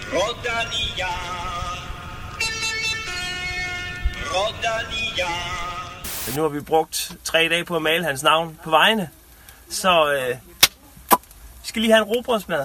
Rodania. Rodania. Nu har vi brugt 3 dage på at male hans navn på vejene, så vi skal lige have en rugbrødsmad.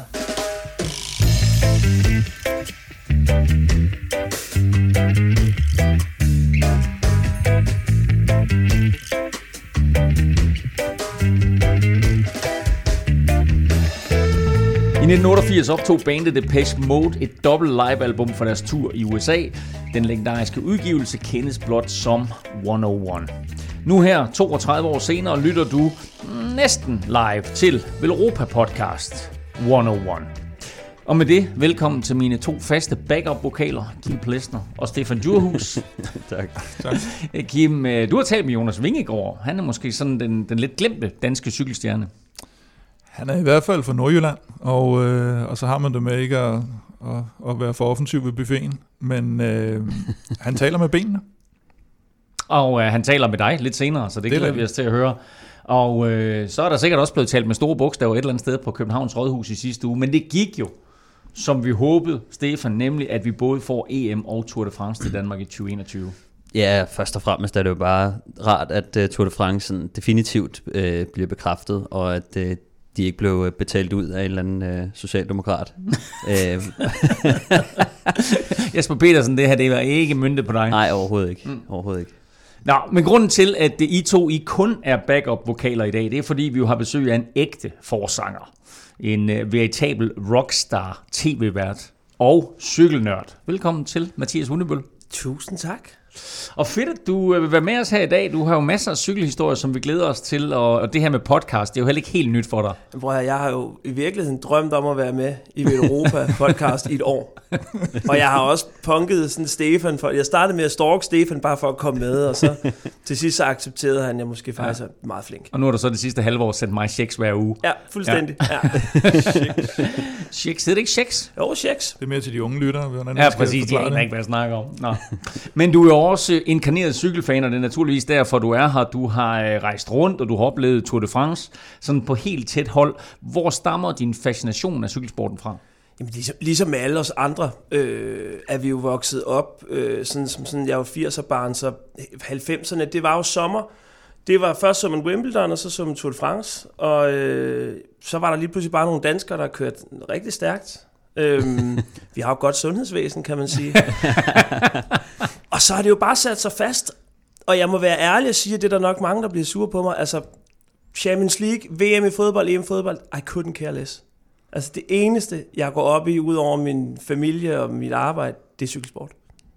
I 1988 optog bandet Depeche Mode et dobbelt livealbum for deres tur i USA. Den legendariske udgivelse kendes blot som 101. Nu her, 32 år senere, lytter du næsten live til Velropa Podcast 101. Og med det, velkommen til mine 2 faste backup-vokaler, Kim Plesner og Stefan Djurhus. Tak. Kim, du har talt med Jonas Vingegaard. Han er måske sådan den lidt glemte danske cykelstjerne. Han er i hvert fald fra Nordjylland, og så har man det med ikke at være for offensiv ved buffeten, men han taler med benene. Og han taler med dig lidt senere, så det glæder vi os til at høre. Og så er der sikkert også blevet talt med store bogstaver et eller andet sted på Københavns Rådhus i sidste uge, men det gik jo, som vi håbede, Stefan, nemlig at vi både får EM og Tour de France til Danmark i 2021. Ja, først og fremmest er det jo bare rart, at Tour de France definitivt bliver bekræftet, og at de ikke blev betalt ud af en eller anden socialdemokrat. Jesper Petersen, det her det var ikke møntet på dig. Nej, overhovedet ikke. Overhovedet ikke. Nå, men grunden til, at I to kun er backup-vokaler i dag, det er fordi, vi jo har besøg af en ægte forsanger. En veritabel rockstar, tv-vært og cykelnørd. Velkommen til, Mathias Hundebøl. Tusind tak. Og fedt, at du vil være med os her i dag. Du har jo masser af cykelhistorier, som vi glæder os til, og det her med podcast, det er jo heller ikke helt nyt for dig. Bror, jeg har jo i virkeligheden drømt om at være med i Velropa Podcast i et år. Og jeg har også punket sådan Stefan, for jeg startede med at stalke Stefan bare for at komme med, og så til sidst så accepterede han, jeg måske faktisk er meget flink. Og nu har du så det sidste halve år sendt mig checks hver uge. Ja, fuldstændig. Ja. Checks, hedder det ikke checks? Jo, checks. Det er mere til de unge lyttere. Ja, præcis, de aner ikke, hvad jeg snakker om. Nå. Men du er jo også inkarneret cykelfan, og det er naturligvis derfor, du er her. Du har rejst rundt, og du har oplevet Tour de France sådan på helt tæt hold. Hvor stammer din fascination af cykelsporten fra? Jamen, ligesom med alle os andre er vi jo vokset op, sådan jeg var 80'er-barn, så 90'erne, det var jo sommer. Det var først som en Wimbledon, og så som en Tour de France, og så var der lige pludselig bare nogle danskere, der kørte rigtig stærkt. Vi har jo godt sundhedsvæsen, kan man sige. Og så har det jo bare sat sig fast, og jeg må være ærlig og sige, at det er der nok mange, der bliver sure på mig. Altså, Champions League, VM i fodbold, EM i fodbold, I couldn't care less. Altså, det eneste, jeg går op i, ud over min familie og mit arbejde, det er cykelsport.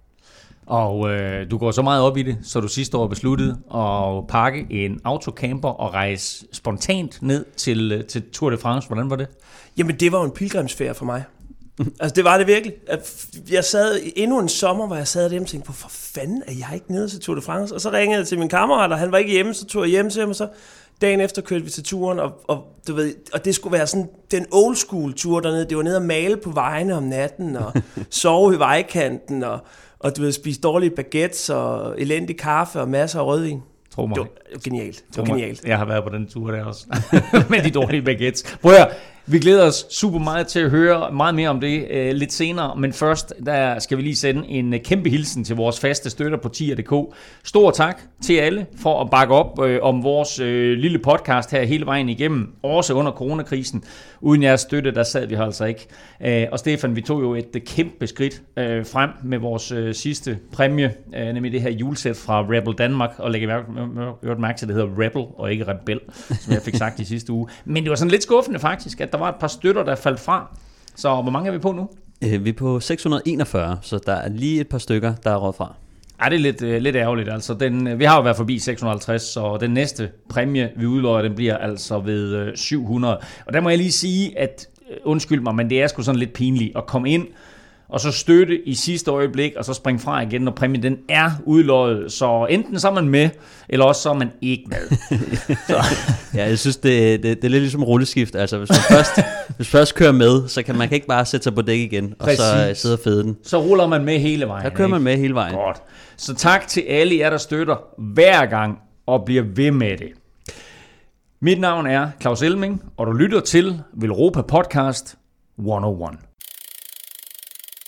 Og du går så meget op i det, så du sidste år besluttede at pakke en autocamper og rejse spontant ned til Tour de France. Hvordan var det? Jamen, det var jo en pilgrimsfærd for mig. Altså, det var det virkelig. Jeg sad endnu en sommer, hvor jeg sad derhjemme og tænkte, hvorfor fanden er jeg ikke nede til Tour de France? Og så ringede jeg til min kammerat, og han var ikke hjemme, så tog jeg hjem til ham, og så dagen efter kørte vi til turen, og du ved, og det skulle være sådan den old school tur dernede. Det var nede at male på vejene om natten, og sove i vejkanten, og du ved, spise dårlige baguettes, og elendig kaffe, og masser af rødvin. Tro mig. Det var genialt. Det var genialt. Jeg har været på den tur der også. Med de dårlige baguettes. Prøv at vi glæder os super meget til at høre meget mere om det lidt senere. Men først, der skal vi lige sende en kæmpe hilsen til vores faste støtter på tier.dk. Stor tak til alle for at bakke op om vores lille podcast her hele vejen igennem. Også under coronakrisen. Uden jeres støtte, der sad vi her altså ikke. Og Stefan, vi tog jo et kæmpe skridt frem med vores sidste præmie. Nemlig det her julesæt fra Rebel Danmark. Og lægge mærke til, at det hedder Rebel og ikke Rebel, som jeg fik sagt i sidste uge. Men det var sådan lidt skuffende faktisk, at der var et par støtter, der faldt fra. Så hvor mange er vi på nu? Vi er på 641, så der er lige et par stykker, der er råd fra. Ja, det er lidt ærgerligt. Altså, vi har jo været forbi 650, så den næste præmie, vi udløjer, den bliver altså ved 700. Og der må jeg lige sige, at undskyld mig, men det er sgu sådan lidt pinligt at komme ind og så støtte i sidste øjeblik, og så springe fra igen, når præmien den er udløjet. Så enten så er man med, eller også så er man ikke med. Ja, jeg synes, det er lidt ligesom rulleskift. Altså, hvis man først kører med, så kan man ikke bare sætte sig på dæk igen, og så sidde og fede den. Så ruller man med hele vejen. Så kører man med hele vejen. Godt. Så tak til alle jer, der støtter hver gang, og bliver ved med det. Mit navn er Claus Elming, og du lytter til Velropa Podcast 101.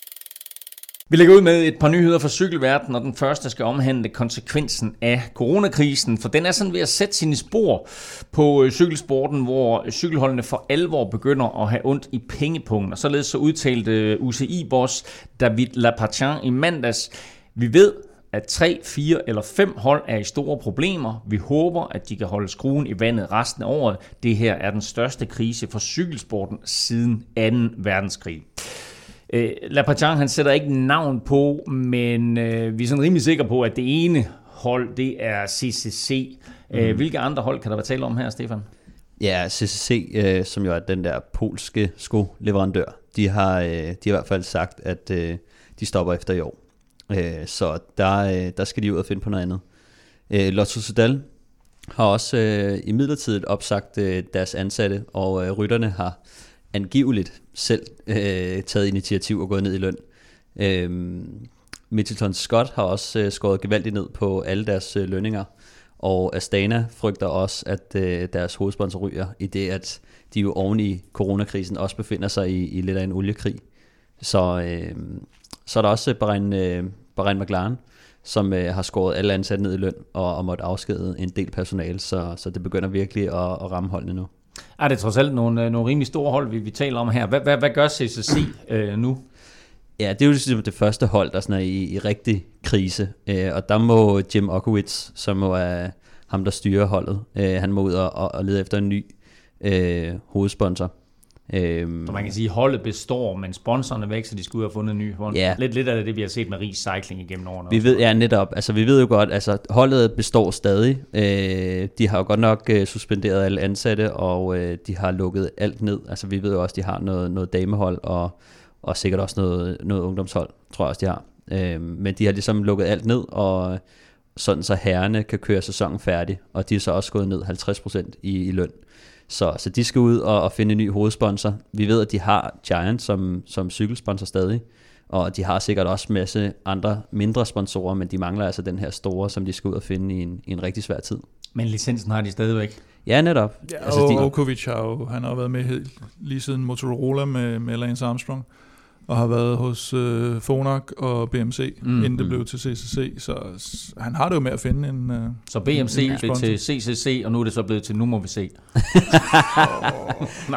Vi lægger ud med et par nyheder fra cykelverdenen, og den første skal omhandle konsekvensen af coronakrisen, for den er sådan ved at sætte sine spor på cykelsporten, hvor cykelholdene for alvor begynder at have ondt i pengepunkten. Og således så udtalte UCI-boss David Lappartient i mandags: vi ved, at 3, 4 eller 5 hold er i store problemer. Vi håber, at de kan holde skruen i vandet resten af året. Det her er den største krise for cykelsporten siden 2. verdenskrig. Lappartient, han sætter ikke navn på, men vi er sådan rimelig sikre på, at det ene hold, det er CCC. Hvilke andre hold kan der være tale om her, Stefan? Ja, CCC, som jo er den der polske skoleverandør, de har i hvert fald sagt, at de stopper efter i år. Så der skal de ud og finde på noget andet. Lotto Soudal har også imidlertid opsagt deres ansatte, og rytterne har angiveligt selv taget initiativ og gået ned i løn. Mitchelton Scott har også skåret gevaldigt ned på alle deres lønninger, og Astana frygter også, at deres hovedsponsor ryger, i det at de jo oven i coronakrisen også befinder sig i lidt af en oliekrig. Så er der også Bahrain McLaren, som har skåret alle ansatte ned i løn og måtte afskede en del personale, så det begynder virkelig at ramme holdene nu. Er det trods alt nogle rimelig store hold, vi taler om her? Hvad gør CCC nu? Ja, det er jo ligesom det første hold, der sådan er i rigtig krise, og der må Jim Okowitz, som må er ham, der styrer holdet, han må ud og lede efter en ny hovedsponsor. Så man kan sige, at holdet består, men sponsorerne er væk, så de skulle have fundet en ny hold. Ja. Lidt af det, vi har set med Ries Cycling igennem årene. Vi ved, netop. Altså, vi ved jo godt, altså holdet består stadig. De har jo godt nok suspenderet alle ansatte, og de har lukket alt ned. Altså, vi ved jo også, de har noget damehold, og sikkert også noget ungdomshold, tror jeg også, de har. Men de har ligesom lukket alt ned, og sådan så herrerne kan køre sæsonen færdig, og de er så også gået ned 50% i løn. Så de skal ud og finde en ny hovedsponsor. Vi ved, at de har Giant som cykelsponsor stadig, og de har sikkert også en masse andre mindre sponsorer, men de mangler altså den her store, som de skal ud og finde i en rigtig svær tid. Men licensen har de stadigvæk. Ja, netop. Ja, altså, og Okovic han har været med lige siden Motorola med Lance Armstrong, og har været hos Phonak og BMC, inden det blev til CCC, så han har det jo med at finde en så BMC blev til CCC, og nu er det så blevet til Nu må vi se. Nå.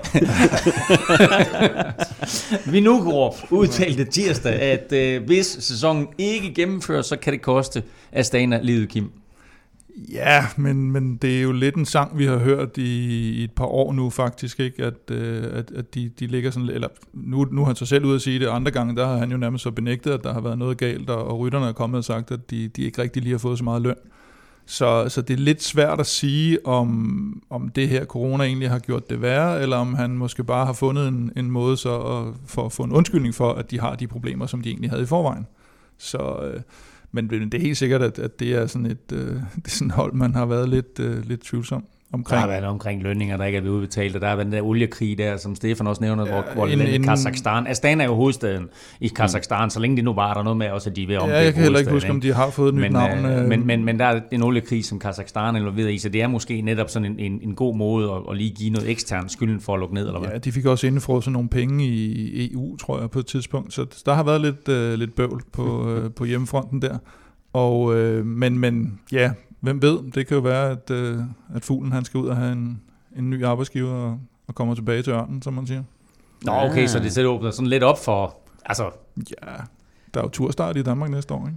Vinogrup udtalte tirsdag, at hvis sæsonen ikke gennemføres, så kan det koste Astana livet, Kim. Ja, men det er jo lidt en sang, vi har hørt i et par år nu faktisk, ikke? At de ligger sådan, eller nu har han så selv ud at sige det, andre gange, der har han jo nærmest så benægtet, at der har været noget galt, og rytterne er kommet og sagt, at de ikke rigtig lige har fået så meget løn. Så det er lidt svært at sige, om det her corona egentlig har gjort det værre, eller om han måske bare har fundet en måde så for at få en undskyldning for, at de har de problemer, som de egentlig havde i forvejen. Så... Men det er helt sikkert, at det er sådan det er sådan et hold, man har været lidt tvivlsom omkring. Der har været omkring lønninger, der ikke er blevet udbetalt, og der har været den der oliekrig der, som Stefan også nævner, hvor Kazakhstan. Astana er jo hovedstaden i Kazakhstan, så længe de nu var der noget med også, at de er ved at omdøbe. Ja, jeg kan heller ikke huske, om de har fået et nyt navn. Men der er en oliekrig, som Kazakhstan er involveret i, så det er måske netop sådan en god måde at lige give noget ekstern skylden for at lukke ned, eller hvad? Ja, de fik også indefrosset nogle penge i EU, tror jeg, på et tidspunkt, så der har været lidt bøvl på hjemmefronten der. Og, men ja, hvem ved, det kan jo være, at fuglen han skal ud og have en ny arbejdsgiver og kommer tilbage til ørnen, som man siger. Nå, okay, så det åbner sådan lidt op for... Altså... Ja, der er jo turstart i Danmark næste år, ikke?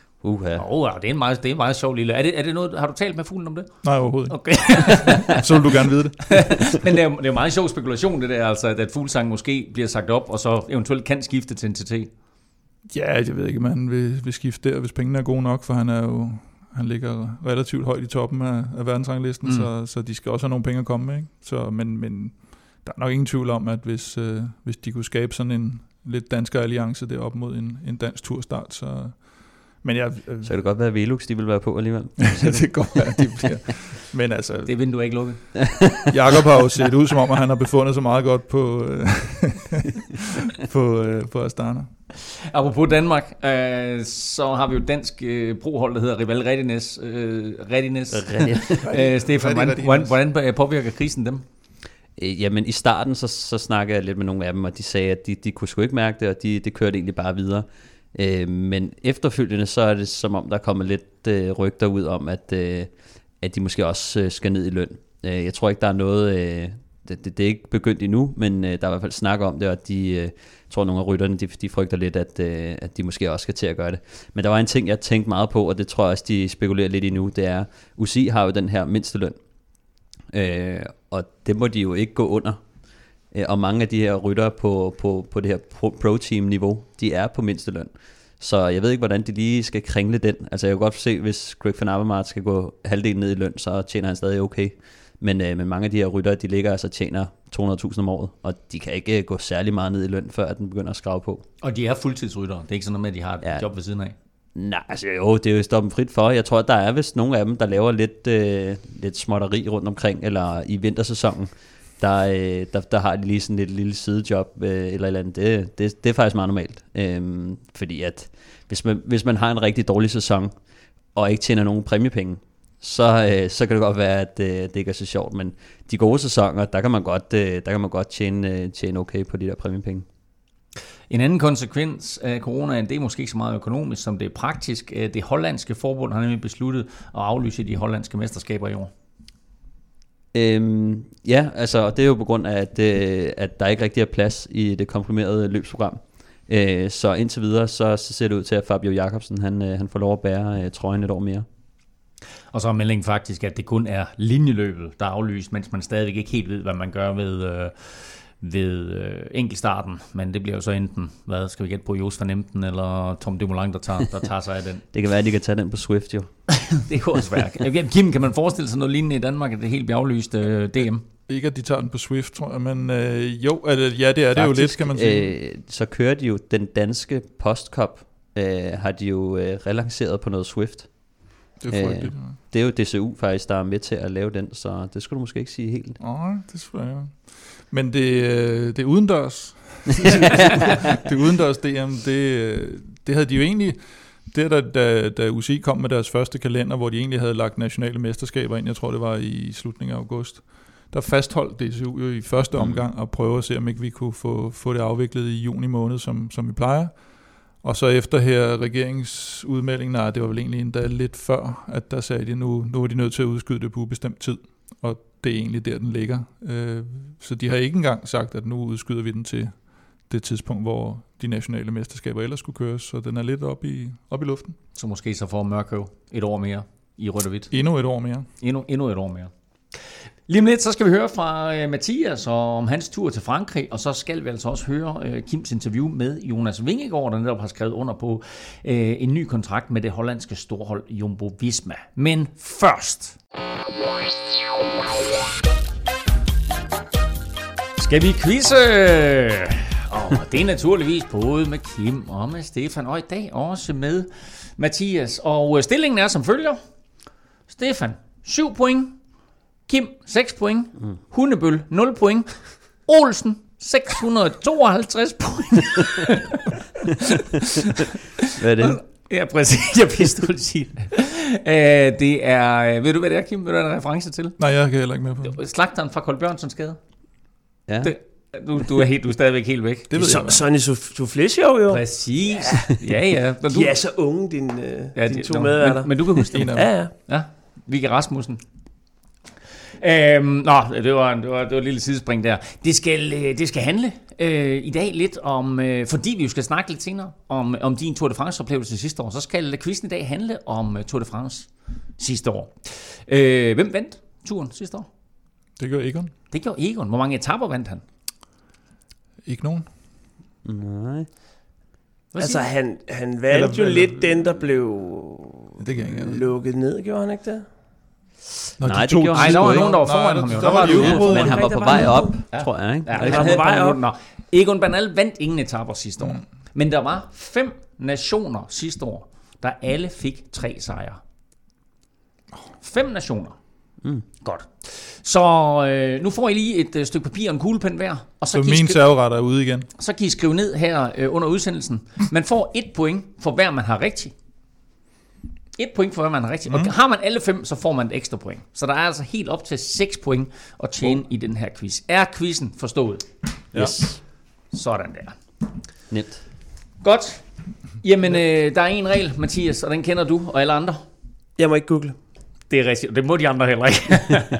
Det er en meget sjov lille... Er det noget, har du talt med fuglen om det? Nej, overhovedet ikke. Okay. Så vil du gerne vide det. Men det er jo meget sjov spekulation, det der, altså, at fuglesang måske bliver sagt op, og så eventuelt kan skifte til NTT. Ja, jeg ved ikke, om han vil skifte der, hvis pengene er gode nok, for han ligger relativt højt i toppen af verdensranglisten, så de skal også have nogle penge at komme med, ikke? Så, men der er nok ingen tvivl om, at hvis de kunne skabe sådan en lidt dansker alliance deroppe mod en dansk turstart, så... Men så kan det godt være, at Velux de vil være på alligevel. Det kan godt være, de bliver. Men altså... Det vinduer ikke lukket. Jakob har jo set ud, som om at han har befundet sig meget godt på Astana. Apropos Danmark, så har vi jo dansk prohold, der hedder Rival Readiness. Stefan, hvordan påvirker krisen dem? Jamen i starten så snakkede jeg lidt med nogle af dem, og de sagde, at de kunne sgu ikke mærke det, og de kørte egentlig bare videre. Men efterfølgende, så er det som om, der kommer lidt rygter ud om, at de måske også skal ned i løn. Jeg tror ikke, der er noget... Det er ikke begyndt endnu, men der er i hvert fald snak om det, og de tror, nogle af rytterne, de frygter lidt, at de måske også skal til at gøre det. Men der var en ting, jeg tænkte meget på, og det tror jeg også, de spekulerer lidt i nu, det er, UCI har jo den her mindsteløn, og det må de jo ikke gå under. Og mange af de her ryttere på det her pro-team-niveau, de er på mindsteløn. Så jeg ved ikke, hvordan de lige skal kringle den. Altså jeg kan godt se, hvis Greg van Avermaet skal gå halvdelen ned i løn, så tjener han stadig okay. Men mange af de her ryttere, de ligger altså tjener 200.000 om året, og de kan ikke gå særlig meget ned i løn, før den begynder at skrave på. Og de er fuldtidsryttere. Det er ikke sådan noget med, at de har et job ved siden af. Nej, altså jo, det er jo stoppen frit for. Jeg tror, at der er vist nogle af dem, der laver lidt småtteri rundt omkring, eller i vintersæsonen, der har de lige sådan et lille sidejob, eller andet. Det er faktisk meget normalt. Fordi at hvis man har en rigtig dårlig sæson, og ikke tjener nogen præmiepenge, så kan det godt være, at det ikke er så sjovt, men de gode sæsoner, der kan man godt tjene okay på de der præmiepenge. En anden konsekvens af coronaen, det er måske ikke så meget økonomisk, som det er praktisk. Det hollandske forbund har nemlig besluttet at aflyse de hollandske mesterskaber i år. Ja, altså det er jo på grund af, at der ikke rigtig er plads i det komprimerede løbsprogram. Så indtil videre, så ser det ud til, at Fabio Jakobsen han får lov at bære trøjen et år mere. Og så er meldingen faktisk, at det kun er linjeløbet, der er aflyst, mens man stadigvæk ikke helt ved, hvad man gør ved enkeltstarten. Men det bliver jo så enten, hvad skal vi gætte på, Jos van Emden eller Tom Dumoulin, der tager sig af den. Det kan være, at de kan tage den på Swift jo. Det er jo også svært. Kim, kan man forestille sig noget lignende i Danmark, at det helt bliver aflyst DM? Ikke at de tager den på Swift, tror jeg, men jo, ja, det er det faktisk, jo lidt, kan man sige. Så kører de jo den danske Postcup, har de jo relanceret på noget Swift. Det er frygteligt. Det er jo DCU faktisk, der er med til at lave den, så det skulle du måske ikke sige helt. Nej, det skulle jeg. Men det er udendørs. Det udendørs DM, det havde de jo egentlig... Da UCI kom med deres første kalender, hvor de egentlig havde lagt nationale mesterskaber ind, jeg tror det var i slutningen af august, der fastholdt DCU jo i første omgang at prøve at se, om ikke vi kunne få det afviklet i juni måned, som vi plejer. Og så efter her regeringsudmeldingen, det var vel egentlig endda lidt før, at der sagde de, nu er de nødt til at udskyde det på ubestemt tid. Og det er egentlig der, den ligger. Så de har ikke engang sagt, at nu udskyder vi den til det tidspunkt, hvor de nationale mesterskaber ellers skulle køres. Så den er lidt op i luften. Så måske så får Mørkøv et år mere i rødt og hvidt. Endnu et år mere. Endnu et år mere. Lige om lidt, så skal vi høre fra Mathias om hans tur til Frankrig, og så skal vi altså også høre Kims interview med Jonas Vingegaard, der netop har skrevet under på en ny kontrakt med det hollandske storhold Jumbo Visma. Men først skal vi quizze, og det er naturligvis både med Kim og med Stefan, og i dag også med Mathias. Og stillingen er som følger. Stefan, 7 point. Kim, 6 point. Hundebøl, 0 point. Olsen, 652 point. Hvad er det? Ja, præcis. Jeg vidste, du ville sige det. Det er... Ved du, hvad det er, Kim? Ved du, hvad der er reference til? Nej, jeg kan heller ikke med på det. Slagteren fra Kolbjørnsons Gade. Ja. Du er stadigvæk helt væk. Det ved jeg. Sonny Soufflé Show, jo. Præcis. Ja. De er så unge, dine to medværter. Men du kan huske det. Ja. Vigga Rasmussen. Det var et lille sidespring der. Det skal handle i dag lidt om, fordi vi jo skal snakke lidt senere om din Tour de France oplevelse sidste år, så skal quizzen i dag handle om Tour de France sidste år. Hvem vandt turen sidste år? Det gjorde Egon. Det gjorde Egon. Hvor mange etaper vandt han? Ikke nogen. Nej. Altså han valgte jo lidt den, der blev lukket ned, gjorde han ikke det? Nej, det gjorde han. Der var nogen, der var foran ham jo. Men han var på vej op, tror jeg. Ikke? Ja, han var på vej op. Egon Bernal vandt ingen etaper sidste år. Men der var 5 nationer sidste år, der alle fik 3 sejre. 5 nationer. Godt. Så nu får I lige et stykke papir og en kuglepen hver. Og så min serveret er ude igen. Så kan I skrive ned her under udsendelsen. Man får 1 point for hver man har rigtigt. 1 point for hver man har rigtigt. Og har man alle 5, så får man et ekstra point. Så der er altså helt op til 6 point at tjene i den her quiz. Er quizzen forstået? Yes. Sådan der. Nemt. Godt. Jamen, der er en regel, Mathias, og den kender du og alle andre. Jeg må ikke google. Det er rigtigt, det må de andre heller ikke.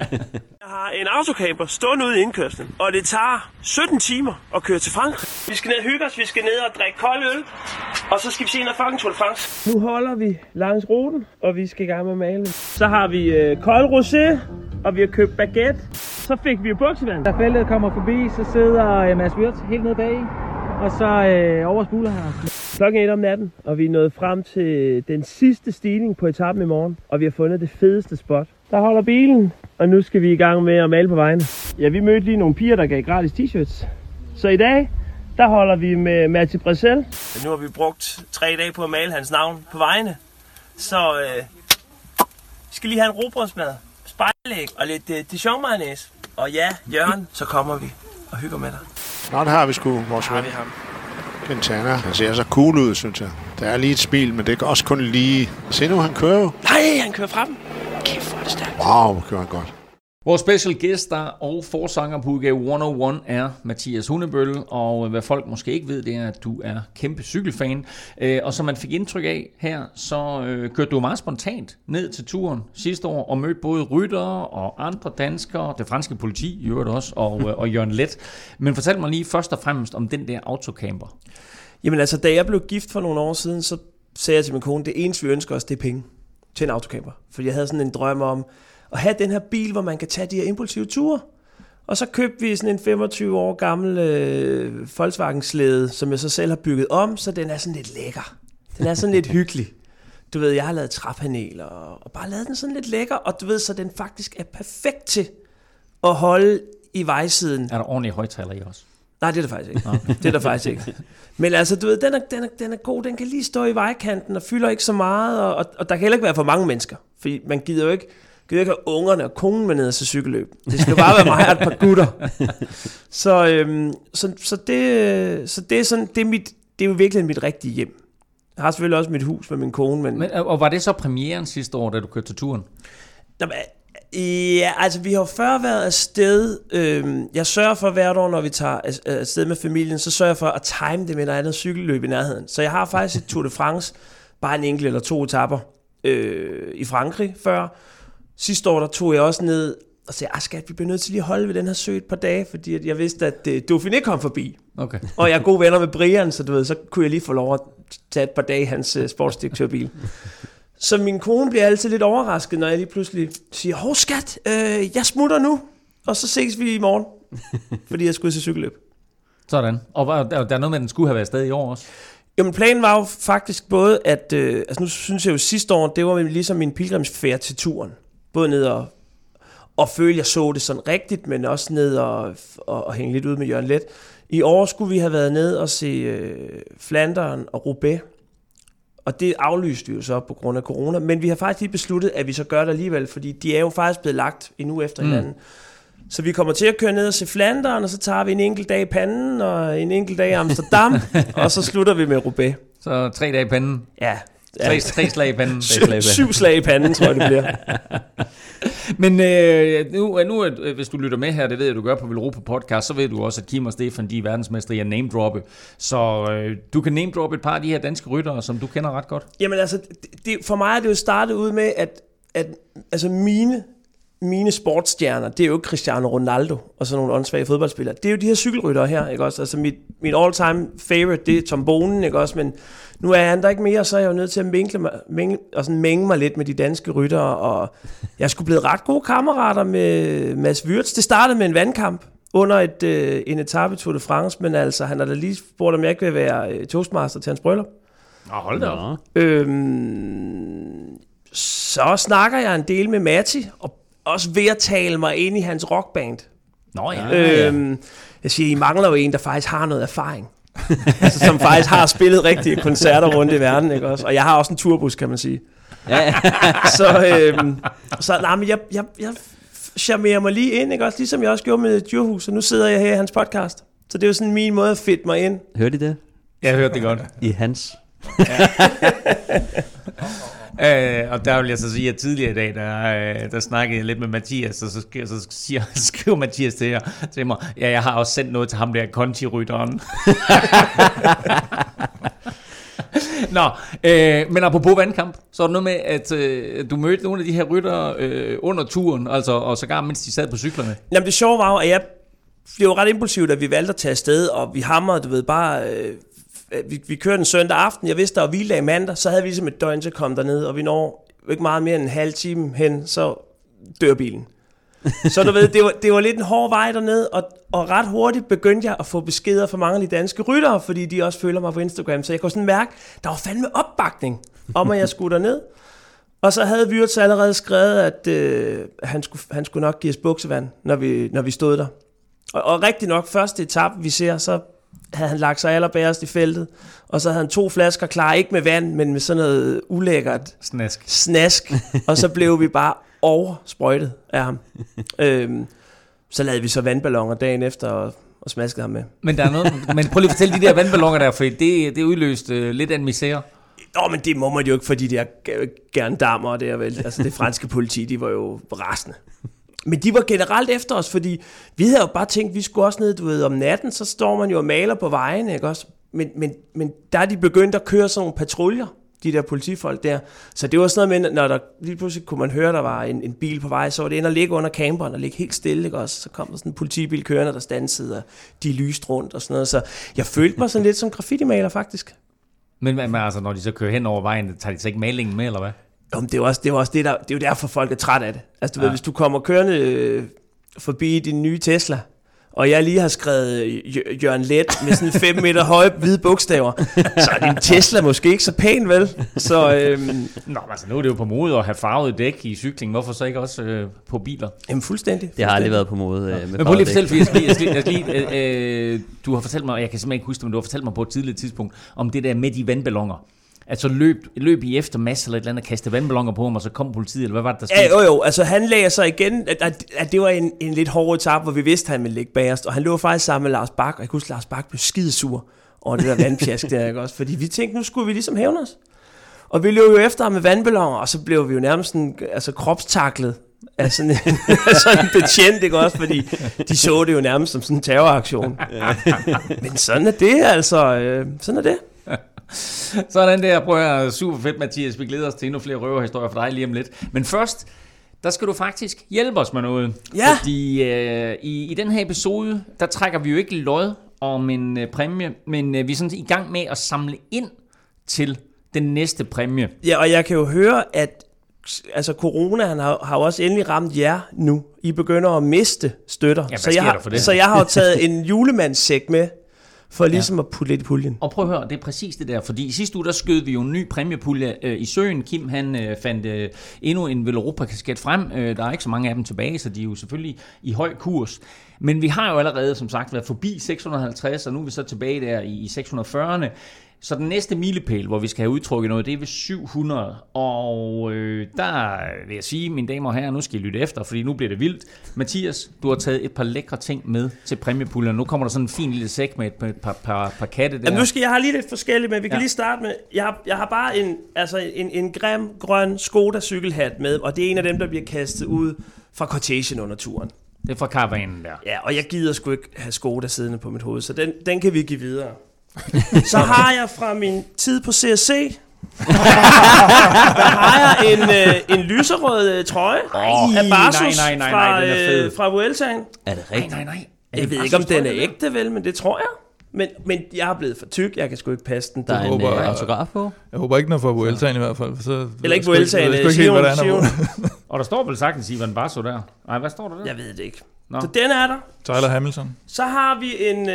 Jeg har en autocamper stående ude i indkørslen, og det tager 17 timer at køre til Frankrig. Vi skal ned og hygge os, vi skal ned og drikke kold øl, og så skal vi se noget fucking Tour de France. Nu holder vi langs ruten, og vi skal i gang med malen. Så har vi kold rosé, og vi har købt baguette. Så fik vi buksevand. Da feltet kommer forbi, så sidder Mads Wirtz helt nede bag, og så over spuler her. Klokken 1 om natten, og vi er nået frem til den sidste stigning på etappen i morgen. Og vi har fundet det fedeste spot. Der holder bilen, og nu skal vi i gang med at male på vejene. Ja, vi mødte lige nogle piger, der gav gratis t-shirts. Så i dag, der holder vi med Mathieu Bressel. Nu har vi brugt 3 dage på at male hans navn på vejene. Så vi skal lige have en rugbrødsmad, spejlæg og lidt Dijon mayonnaise. Og ja, Jørgen, så kommer vi og hygger med dig. Nå, det har vi sgu, vores ven. Quintana. Han ser så cool ud, synes jeg. Der er lige et smil, men det er også kun lige... Se nu, han kører jo. Nej, han kører frem. Kæft, hvor er det stærkt. Wow, kører han godt. Vores special guest og forsanger på udgave 101 er Mathias Hundebølle, og hvad folk måske ikke ved, det er, at du er kæmpe cykelfan. Og som man fik indtryk af her, så kørte du meget spontant ned til turen sidste år, og mødte både ryttere og andre danskere, det franske politi i øvrigt også, og Jørgen Leth. Men fortæl mig lige først og fremmest om den der autocamper. Jamen altså, da jeg blev gift for nogle år siden, så sagde jeg til min kone, det eneste vi ønsker os, det er penge til en autocamper. For jeg havde sådan en drøm om at have den her bil, hvor man kan tage de her impulsive ture. Og så købte vi sådan en 25 år gammel Volkswagen-slæde, som jeg så selv har bygget om, så den er sådan lidt lækker. Den er sådan lidt hyggelig. Du ved, jeg har lavet træpaneler og bare lavet den sådan lidt lækker, og du ved, så den faktisk er perfekt til at holde i vejsiden. Er der ordentlige højttaler i også? Nej, det er der faktisk ikke. Det er der faktisk ikke. Men altså, du ved, den er god. Den kan lige stå i vejkanten og fylder ikke så meget. Og der kan heller ikke være for mange mennesker. Fordi man gider jo ikke have ungerne og konen med ned og se cykelløb. Det skal bare være mig og et par gutter. Så det er sådan, det er jo virkelig mit rigtige hjem. Jeg har selvfølgelig også mit hus med min kone. Men og var det så premieren sidste år, da du kørte til turen? Ja, altså vi har jo før været afsted. Jeg sørger for hvert år, når vi tager afsted med familien, så sørger jeg for at time det med et andet cykelløb i nærheden. Så jeg har faktisk et Tour de France, bare en enkelt eller 2 etaper i Frankrig før. Sidste år der tog jeg også ned og sagde, skat, vi bliver nødt til lige at holde ved den her sø et par dage, fordi at jeg vidste, at Dauphiné kom forbi. Okay. Og jeg er gode venner med Brian, så du ved, så kunne jeg lige få lov at tage et par dage i hans sportsdirektørbil. Så min kone bliver altid lidt overrasket, når jeg lige pludselig siger, skat, jeg smutter nu, og så ses vi i morgen, fordi jeg skulle til cykelløb. Sådan. Og der er noget med, at den skulle have været afsted i år også? Jamen planen var jo faktisk både, at nu synes jeg jo sidste år, det var ligesom min pilgrimsfærd til turen. Både ned og føle, jeg så det sådan rigtigt, men også ned og hænge lidt ud med Jørgen Leth. I år skulle vi have været ned og se Flandern og Roubaix. Og det aflyste vi jo så på grund af corona. Men vi har faktisk lige besluttet, at vi så gør det alligevel, fordi de er jo faktisk blevet lagt en uge efter hinanden. Så vi kommer til at køre ned og se Flandern, og så tager vi en enkelt dag i panden, og en enkelt dag i Amsterdam, og så slutter vi med Roubaix. Så 3 dage i panden? Ja. 3 slag i panden? 7 slag i panden, tror jeg, det bliver. Men nu, hvis du lytter med her, det ved jeg, du gør på Velropa Podcast, så ved du også, at Kim og Stefan, de er verdensmestre i at name-droppe. Så du kan name-droppe et par af de her danske ryttere, som du kender ret godt. Jamen altså, for mig er det jo startet ud med, at altså mine sportsstjerner, det er jo ikke Cristiano Ronaldo og sådan nogle åndssvage fodboldspillere. Det er jo de her cykelryttere her, ikke også? Altså mit all-time favorite, det er Tom Bonen, ikke også? Men nu er han der ikke mere, så er jeg jo nødt til at mænge mig lidt med de danske ryttere, og jeg er sgu blevet ret gode kammerater med Mads Wirtz. Det startede med en vandkamp under en etape i Tour de France, men altså, han har da lige spurgt, om jeg ikke vil være toastmaster til hans bryllup. Hold da op. Så snakker jeg en del med Matti, og også ved at tale mig ind i hans rockband. Nå ja. Jeg siger, I mangler jo en, der faktisk har noget erfaring. Altså, som faktisk har spillet rigtige koncerter rundt i verden, ikke også? Og jeg har også en turbus, kan man sige. Ja. Så nej, men jeg charmerer mig lige ind, ikke også? Ligesom jeg også gjorde med Djurhus, og nu sidder jeg her i hans podcast. Så det er jo sådan min måde at fitte mig ind. Hørte I det? Jeg hørte det godt. I hans. Og der vil jeg så sige, at tidligere i dag, der snakkede jeg lidt med Mathias, og så skriver Mathias til mig, ja, jeg har også sendt noget til ham der Conti-rytteren. Men apropos vandkamp, så er det noget med, at du mødte nogle af de her ryttere under turen, altså, og sågar mens de sad på cyklerne. Jamen det sjove var jo, at jeg blev ret impulsivt, at vi valgte at tage afsted, og vi hamrede, du ved, bare... Vi kørte en søndag aften, jeg vidste, der var hviledag mandag, så havde vi ligesom et døgn til at komme derned, og vi når ikke meget mere end en halv time hen, så dør bilen. Så du ved, det var lidt en hård vej dernede, og ret hurtigt begyndte jeg at få beskeder fra mange af de danske ryttere, fordi de også følger mig på Instagram, så jeg kunne sådan mærke, der var fandme opbakning om, at jeg skulle derned. Og så havde Wirtz allerede skrevet, at han skulle nok give os buksevand, når vi stod der. Og rigtig nok, første etape, vi ser, så havde han lagt sig allerbærest i feltet, og så havde han 2 flasker klar, ikke med vand, men med sådan noget ulækkert snask. Og så blev vi bare oversprøjtet af ham. Så lavede vi så vandballoner dagen efter og smaskede ham med. Men der er noget, men prøv lige at fortælle de der vandballoner der, for det udløste lidt af en misære. Men det må man jo ikke, fordi de der gerndammer der, vel. Altså det franske politi, de var jo rasende. Men de var generelt efter os, fordi vi havde jo bare tænkt, vi skulle også ned, du ved, om natten, så står man jo og maler på vejene, ikke også? Men der er de begyndt at køre sådan nogle patruljer, de der politifolk der. Så det var sådan noget med, når der lige pludselig kunne man høre, der var en bil på vej, så var det ind og ligge under camperen og ligge helt stille, ikke også? Så kom der sådan en politibil kørende, der standsede, og de lyste rundt og sådan noget. Så jeg følte mig sådan lidt som graffiti-maler, faktisk. Men altså, når de så kører hen over vejen, tager de så ikke malingen med, eller hvad? Det er jo derfor, folk er træt af det. Altså, du ved, hvis du kommer kørende forbi din nye Tesla, og jeg lige har skrevet Jørgen Let med sådan 5 meter høje hvide bogstaver, så er din Tesla måske ikke så pæn, vel? Så, altså nu er det jo på mode at have farvet dæk i cykling. Hvorfor så ikke også på biler? Jamen fuldstændig. Det har aldrig været på mode med men prøv lige at fortælle, fordi du har fortalt mig, og jeg kan simpelthen ikke huske det, men du har fortalt mig på et tidligt tidspunkt, om det der med de vandballoner. Altså løb I efter Mads eller et eller andet, kaste vandballoner på ham, og så kom politiet, eller hvad var det, der skete? Jo, altså han lagde sig igen, at det var en lidt hård etape, hvor vi vidste, at han ville ligge bagerst, og han lå faktisk sammen med Lars Bak, og jeg kunne huske, at Lars Bak blev skidesur over det der vandpjask der, ikke også? Fordi vi tænkte, nu skulle vi ligesom hævne os. Og vi løb jo efter ham med vandballoner, og så blev vi jo nærmest sådan, altså kropstaklet af sådan en betjent, ikke også? Fordi de så det jo nærmest som sådan en terroraktion. Men sådan er det, altså. Sådan er det. Sådan der, prøv at høre, super fedt, Mathias. Vi glæder os til endnu flere røverhistorier for dig lige om lidt. Men først, der skal du faktisk hjælpe os med noget. Ja. Fordi i den her episode, der trækker vi jo ikke lod om en præmie, men vi er sådan i gang med at samle ind til den næste præmie. Ja, og jeg kan jo høre, at altså corona har jo også endelig ramt jer nu. I begynder at miste støtter. Ja, så jeg har jo taget en julemandssæk med, for ligesom at putte lidt i puljen. Og prøv at høre, det er præcis det der, fordi i sidste uge, der skød vi jo en ny præmiepulje i søen. Kim, han fandt endnu en Veloropa-kasket frem. Der er ikke så mange af dem tilbage, så de er jo selvfølgelig i høj kurs. Men vi har jo allerede, som sagt, været forbi 650, og nu er vi så tilbage der i 640'erne. Så den næste milepæl, hvor vi skal have udtrukket noget, det er ved 700. Og der vil jeg sige, mine damer og herrer, nu skal I lytte efter, fordi nu bliver det vildt. Mathias, du har taget et par lækre ting med til præmiepuljen. Nu kommer der sådan en fin lille sæk med et par katte der. Jamen, nu skal jeg have lige lidt forskelligt, men vi kan lige starte med, jeg har bare en grim, grøn Skoda cykelhat med, og det er en af dem, der bliver kastet ud fra Cortègen under turen. Det er fra karavanen der. Ja, og jeg gider sgu ikke have Skoda siddende på mit hoved, så den kan vi give videre. Så har jeg fra min tid på CSC, der har jeg en lyserød trøje af Barsus fra Vueltaen. Er det rigtigt? Nej. Jeg ved ikke, om den er ægte, vel, men det tror jeg. Men jeg er blevet for tyk, jeg kan sgu ikke passe den. Der er en autograf på. Jeg håber ikke, den er fra Vueltaen i hvert fald. Så eller ikke Vueltaen, Sion. Og der står vel sagtens Ivan Barso der. Nej, hvad står der der? Jeg ved det ikke. Nå. Så den er der. Tyler Hamilton. Så har vi en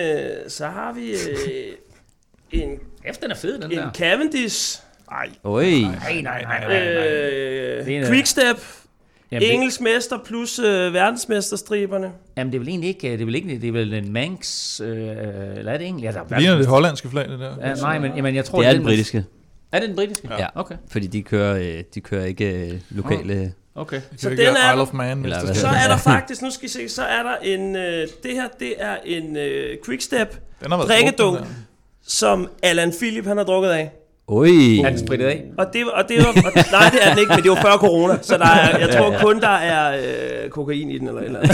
Efter den er fed, den der. En Cavendish. Nej. Quickstep. Engelsk mester plus verdensmesterstriberne. Jamen det er vel egentlig ikke, det er vel en Manx, eller er det egentlig? Det ligner det hollandske flag, det der. Ja, nej, men jeg tror... Det er den britiske. Er det den britiske? Ja, okay. Fordi de kører ikke lokale... Okay. Så den er Isle of Man, så er der faktisk, nu skal I se, så er der en, det her, det er en Quickstep drikkedunk, som Alan Philip, han har drukket af. Er den sprittet af? Og det var nej, det er den ikke, men det var før corona, så der er, jeg tror kun, der er kokain i den, eller et eller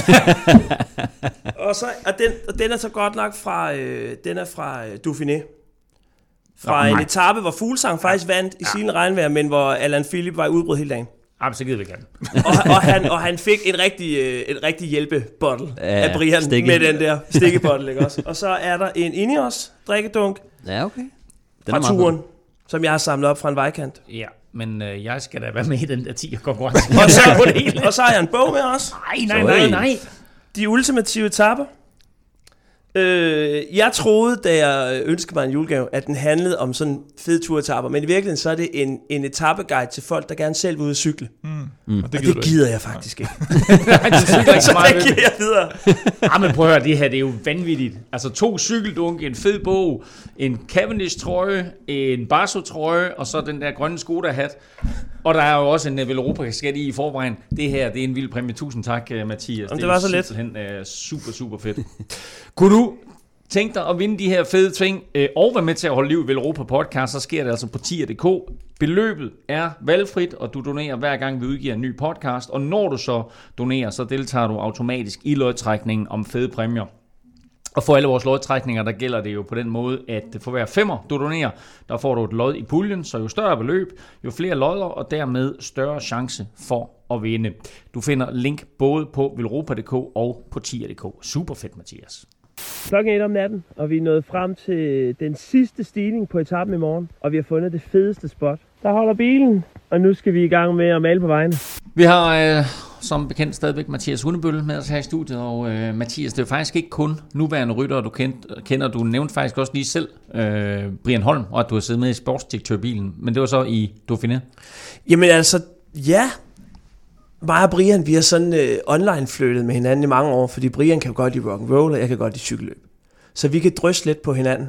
andet. og den er så godt nok fra, den er fra Dauphiné. fra en etape, hvor Fuglsang faktisk vandt i sine regnvejr, men hvor Alain Philippe var i udbrud hele dagen. Jamen, så gider vi gerne. og han fik en rigtig hjælpebottle af Brian med den der stikkebottle, ikke også? Og så er der en Ineos drikkedunk fra turen, som jeg har samlet op fra en vejkant. Ja, men jeg skal da være med i den der 10'er konkurrence. og så har jeg en bog med også. Nej. De ultimative etapper. Jeg troede, da jeg ønskede mig en julegave, at den handlede om sådan fede turetapper, men i virkeligheden så er det en etapeguide til folk, der gerne selv vil ud og cykle. Og det gider jeg faktisk ikke. Nej, du cykler ikke så meget. Det giver jeg videre. Men prøv at høre, det her det er jo vanvittigt. Altså 2 cykeldunke, en fed bog, en Cavendish-trøje, en Barso-trøje, og så den der grønne Skoda-hat. Og der er jo også en Veloropa-kasket i forvejen. Det her, det er en vild præmie. Tusind tak, Mathias. Det var så let. Det er super, super fedt. Kunne du tænke dig at vinde de her fede ting, og være med til at holde liv i Veloropa podcast, så sker det altså på tier.dk. Beløbet er valgfrit, og du donerer hver gang vi udgiver en ny podcast. Og når du så donerer, så deltager du automatisk i lodtrækningen om fede præmier. Og for alle vores lodtrækninger, der gælder det jo på den måde, at for hver 5'er du donerer, der får du et lod i puljen, så jo større beløb, jo flere lodder, og dermed større chance for at vinde. Du finder link både på veloropa.dk og på tier.dk. Super fedt, Mathias. Klokken 1 om natten, og vi er nået frem til den sidste stigning på etappen i morgen, og vi har fundet det fedeste spot. Der holder bilen, og nu skal vi i gang med at male på vejene. Vi har som bekendt stadigvæk Mathias Hundebølle med os her i studiet, og Mathias, det er faktisk ikke kun nuværende ryttere, du kender. Du nævnte faktisk også lige selv Brian Holm, og at du har siddet med i sportsdirektørbilen, men det var så i Dauphiné. Jamen altså, ja. Mig og Brian, vi har sådan online flyttet med hinanden i mange år, fordi Brian kan godt lide rock'n'roll, og jeg kan godt lide cykelløb. Så vi kan drysse lidt på hinanden.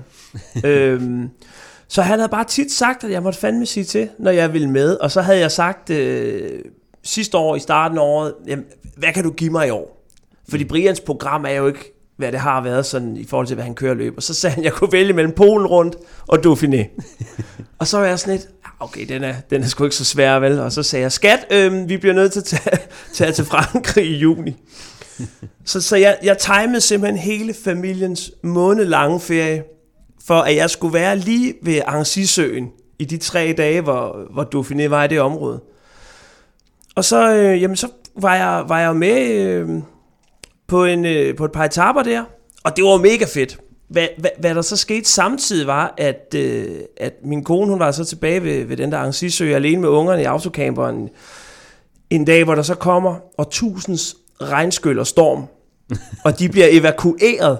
Så han havde bare tit sagt, at jeg måtte fandme sige til, når jeg ville med. Og så havde jeg sagt sidste år, i starten af året, jamen, hvad kan du give mig i år? Fordi Brians program er jo ikke, hvad det har været sådan, i forhold til, hvad han kører løb. Og så sagde han, at jeg kunne vælge mellem Polen rundt og Dauphiné. Og så var jeg sådan lidt, okay, den er sgu ikke så svær, vel? Og så sagde jeg, skat, vi bliver nødt til at tage til Frankrig i juni. Så jeg timede simpelthen hele familiens månedlange ferie, for at jeg skulle være lige ved Annecy-søen i de 3 dage, hvor Dauphiné var i det område. Og så, så var jeg med på et par etaper der, og det var mega fedt. Hvad der så skete samtidig var, at min kone, hun var så tilbage ved den der Annecy-sø alene med ungerne i autocamperen en dag, hvor der så kommer årtusindens regnskyld og storm, og de bliver evakueret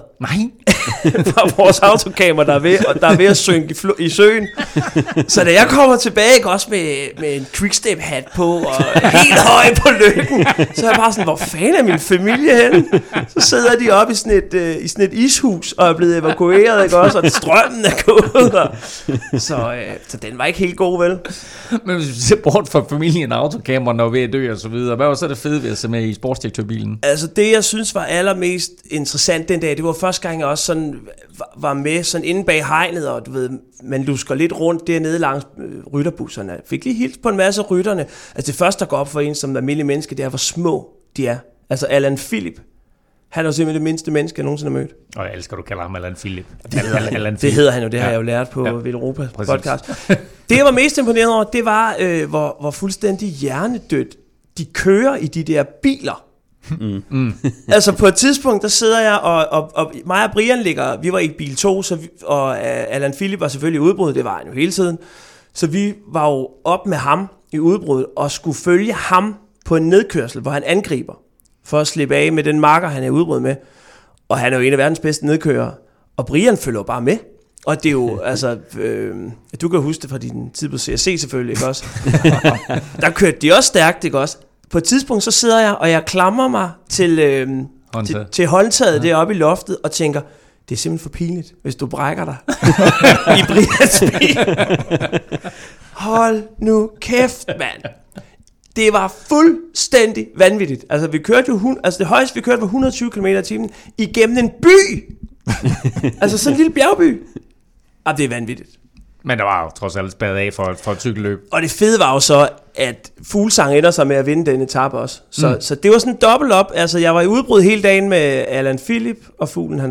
fra vores autocamper, der er ved at synke i søen. Så da jeg kommer tilbage, ikke, også med en quickstep-hat på, og helt høj på lykken, så er jeg bare sådan, hvor fanden er min familie henne? Så sidder de oppe i sådan et ishus, og er blevet evakueret, ikke også, og strømmen er gået. Så den var ikke helt god, vel? Men hvis vi ser bort fra familien og autocamperen, og ved at dø og så videre, hvad var så det fede ved at se med i sportsdirektørbilen? Altså det, jeg synes var allermest interessant den dag, det var første gang, jeg også sådan var med sådan inde bag hegnet, og du ved, man lusker lidt rundt dernede langs rytterbusserne. Jeg fik lige hilst på en masse rytterne. Altså det første, der går op for en som almindelig menneske, det er, hvor små de er. Altså Alain Philippe, han er jo simpelthen det mindste menneske, jeg nogensinde har mødt. Og jeg elsker, du kalder ham Alain Philippe. Det hedder han jo, det har jeg jo lært på Veloropa podcast. Det, jeg var mest imponeret over, det var, hvor fuldstændig hjernedødt de kører i de der biler. Altså på et tidspunkt, der sidder jeg, og mig og Brian vi var i bil 2, og Alain Philippe var selvfølgelig i udbrud, det var han jo hele tiden. Så vi var jo op med ham i udbrud, og skulle følge ham på en nedkørsel, hvor han angriber, for at slippe af med den marker, han er i udbrud med. Og han er jo en af verdens bedste nedkørere, og Brian følger bare med. Og det er jo, altså, du kan huske det fra din tid på CSC selvfølgelig, ikke også? Der kørte de også stærkt, ikke også? På et tidspunkt, så sidder jeg, og jeg klamrer mig til håndtaget deroppe i loftet, og tænker, det er simpelthen for pinligt, hvis du brækker dig i Brians bil. Hold nu kæft, mand. Det var fuldstændig vanvittigt. Altså, vi kørte jo, det højeste, vi kørte var 120 km/t igennem en by. Altså, sådan en lille bjergby. Og det er vanvittigt. Men der var jo trods alt spadet af for et cykelløb. Og det fede var jo så, at Fuglsang ender sig med at vinde den etape også. Så det var sådan en dobbelt op. Altså, jeg var i udbrud hele dagen med Alain Philippe, og Fuglen han vandt.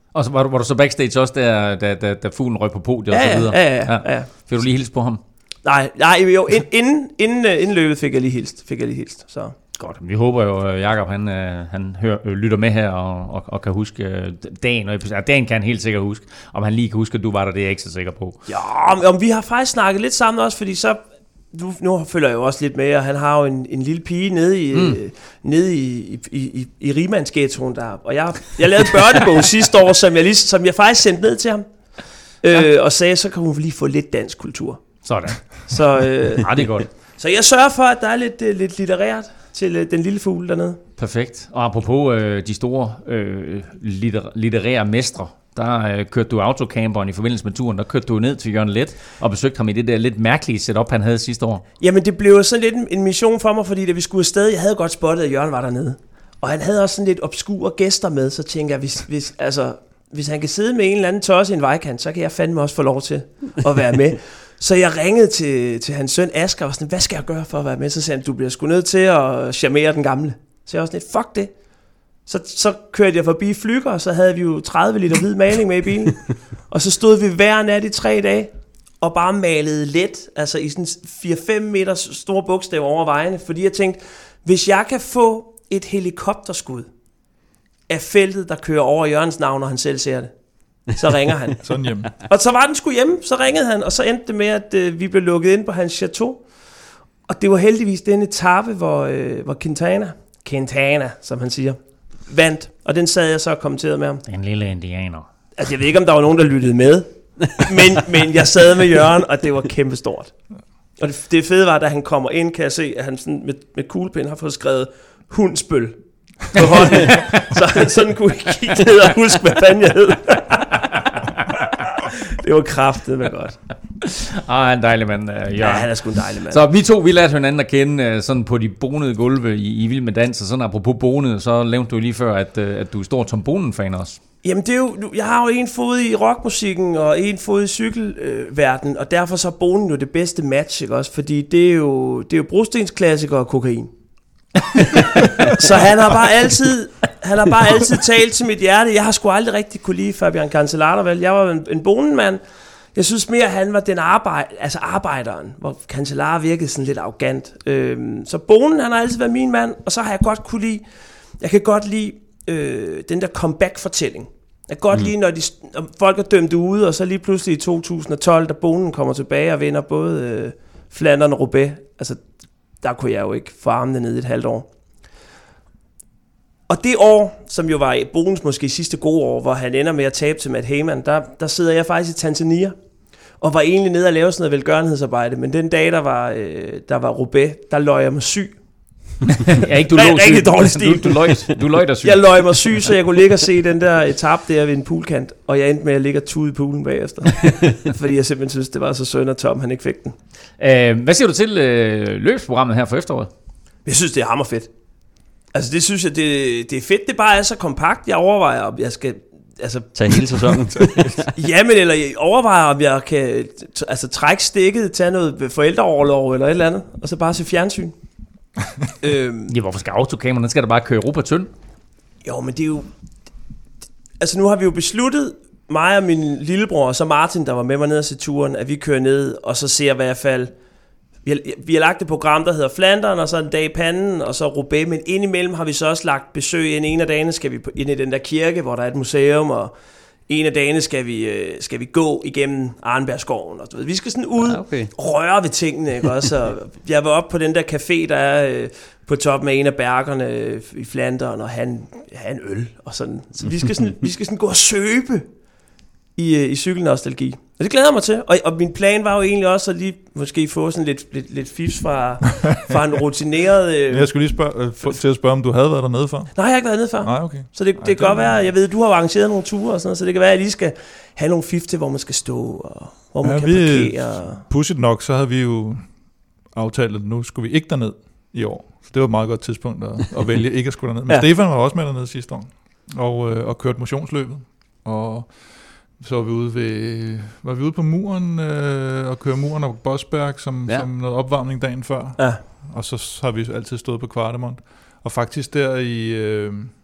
Og så var du så backstage også, da fuglen røg på podiet og så videre? Ja. Fik du lige hilst på ham? Nej, jo, inden løbet fik jeg lige hilst, så... Godt. Vi håber jo, at Jakob han lytter med her og kan huske dagen. Og dagen kan han helt sikkert huske. Om han lige kan huske, at du var der, det er jeg ikke så sikker på. Ja, om vi har faktisk snakket lidt sammen også, fordi så... Nu følger jeg jo også lidt med, og han har jo en lille pige nede i Rimandsghettoen der. Og jeg lavede en børnebog sidste år, som jeg faktisk sendte ned til ham. Og sagde, så kan hun lige få lidt dansk kultur. Sådan. Så, det er godt. Så jeg sørger for, at der er lidt litterært til den lille fugle dernede. Perfekt. Og apropos de store litterære mestre, der kørte du autocamperen i forbindelse med turen. Der kørte du ned til Jørgen Leth og besøgte ham i det der lidt mærkelige setup, han havde sidste år. Jamen det blev sådan lidt en mission for mig, fordi da vi skulle afsted, jeg havde godt spottet, at Jørgen var dernede. Og han havde også sådan lidt obskure gæster med, så tænker jeg, hvis han kan sidde med en eller anden tosse i en vejkant, så kan jeg fandme også få lov til at være med. Så jeg ringede til hans søn Asger og var sådan, hvad skal jeg gøre for at være med? Så sagde han, du bliver sgu nødt til at charmere den gamle. Så jeg var sådan lidt, fuck det. Så kørte jeg forbi Flügger, og så havde vi jo 30 liter hvid maling med i bilen. Og så stod vi hver nat i 3 dage, og bare malede let, altså i sådan 4-5 meter store bogstaver over vejene. Fordi jeg tænkte, hvis jeg kan få et helikopterskud af feltet, der kører over Jørgens navn, når han selv ser det, så ringer han. Sådan hjemme. Og så var den sgu hjemme, så ringede han, og så endte det med, at vi blev lukket ind på hans chateau. Og det var heldigvis den etape, hvor Quintana, som han siger, vandt. Og den sad jeg så og kommenterede med ham. En lille indianer. Altså, jeg ved ikke, om der var nogen, der lyttede med, men jeg sad med Jørgen, og det var kæmpestort. Og det fede var, da han kommer ind, kan jeg se, at han sådan med kuglepen har fået skrevet hundsbøl på hånden. Så han sådan kunne kigge ned og huske, hvad fanden jeg hed. Det var kraftedeme godt. Han er en dejlig mand, Jørgen. Ja, han er sgu en dejlig mand. Så vi to, vi lærte hinanden at kende sådan på de bonede gulve i Vild med Dans, og sådan apropos bonede, så nævnte du lige før, at du er stor Tom Bonen-fan også. Jamen, det er jo, jeg har jo en fod i rockmusikken og en fod i cykelverdenen, og derfor så er Bonen jo det bedste match, ikke også? Fordi det er jo brostensklassiker og kokain. Så han har bare altid talt til mit hjerte. Jeg har sgu aldrig rigtig kunne lide Fabian Cancellara, vel? Jeg var en Bonen-mand. Jeg synes mere, han var den arbejderen, hvor Cancellara virkede sådan lidt arrogant. Så Bonen, han har altid været min mand, og så har jeg kan godt lide den der comeback-fortælling. Jeg kan godt lide, når folk er dømt ude, og så lige pludselig i 2012, da Bonen kommer tilbage og vinder både Flandern og Roubaix. Altså, der kunne jeg jo ikke få armene ned i et halvt år. Og det år, som jo var Bonens måske sidste gode år, hvor han ender med at tabe til Matt Hayman, der sidder jeg faktisk i Tanzania, og var egentlig nede og lave sådan noget velgørenhedsarbejde, men den dag, der var Roubaix, der løg jeg mig syg. Ja, ikke du løg syg. Rigtig dårlig stil. Du løg dig syg. Jeg løg mig syg, så jeg kunne ligge og se den der etape der ved en poolkant, og jeg endte med at ligge og tude i poolen bagefter. Fordi jeg simpelthen synes, det var så synd, at Tom han ikke fik den. Hvad siger du til løbsprogrammet her for efteråret? Jeg synes, det er hammerfedt. Altså det synes jeg, det er fedt, det bare er så kompakt. Jeg overvejer, om jeg skal tage hele sæsonen. Jamen, eller jeg overvejer, om jeg kan trække stikket, tage noget forældreoverlov eller et eller andet, og så bare se fjernsyn. Ja, hvorfor skal autocamperen? Den skal da bare køre Europa tynd. Jo, men det er jo... Altså nu har vi jo besluttet, mig og min lillebror, og så Martin, der var med mig ned og se turen, at vi kører ned, og så ser i hvert fald... Vi har lagt et program, der hedder Flandern, og så en dag i Panden, og så Roubaix, men indimellem har vi så også lagt besøg ind. En af dagene skal vi ind i den der kirke, hvor der er et museum, og en af dagene skal vi gå igennem Arnbergskoven. Og så vi skal sådan ud røre ved tingene, ikke også? Jeg var oppe på den der café, der er på toppen af en af bergerne i Flandern, og han en øl og sådan. Så vi skal sådan gå og søbe i cykelnostalgi. Og det glæder jeg mig til. Og min plan var jo egentlig også at lige måske få sådan lidt fifs fra en rutineret... Jeg skulle lige spørge, om du havde været dernede før? Nej, jeg har ikke været dernede før. Nej, okay. Så det kan godt være, jeg ved, du har arrangeret nogle ture og sådan noget, så det kan være, at jeg lige skal have nogle fif til, hvor man skal stå, og hvor man kan parkere. Pudsigt nok, så havde vi jo aftalt, at nu skulle vi ikke derned i år. Så det var et meget godt tidspunkt at vælge ikke at skulle derned. Men ja. Stefan var også med dernede sidste år, og kørte motionsløbet. Og så var vi ude på muren og køre muren og Bosberg som noget opvarmning dagen før. Ja. Og så har vi altid stået på Kvartemont. Og faktisk der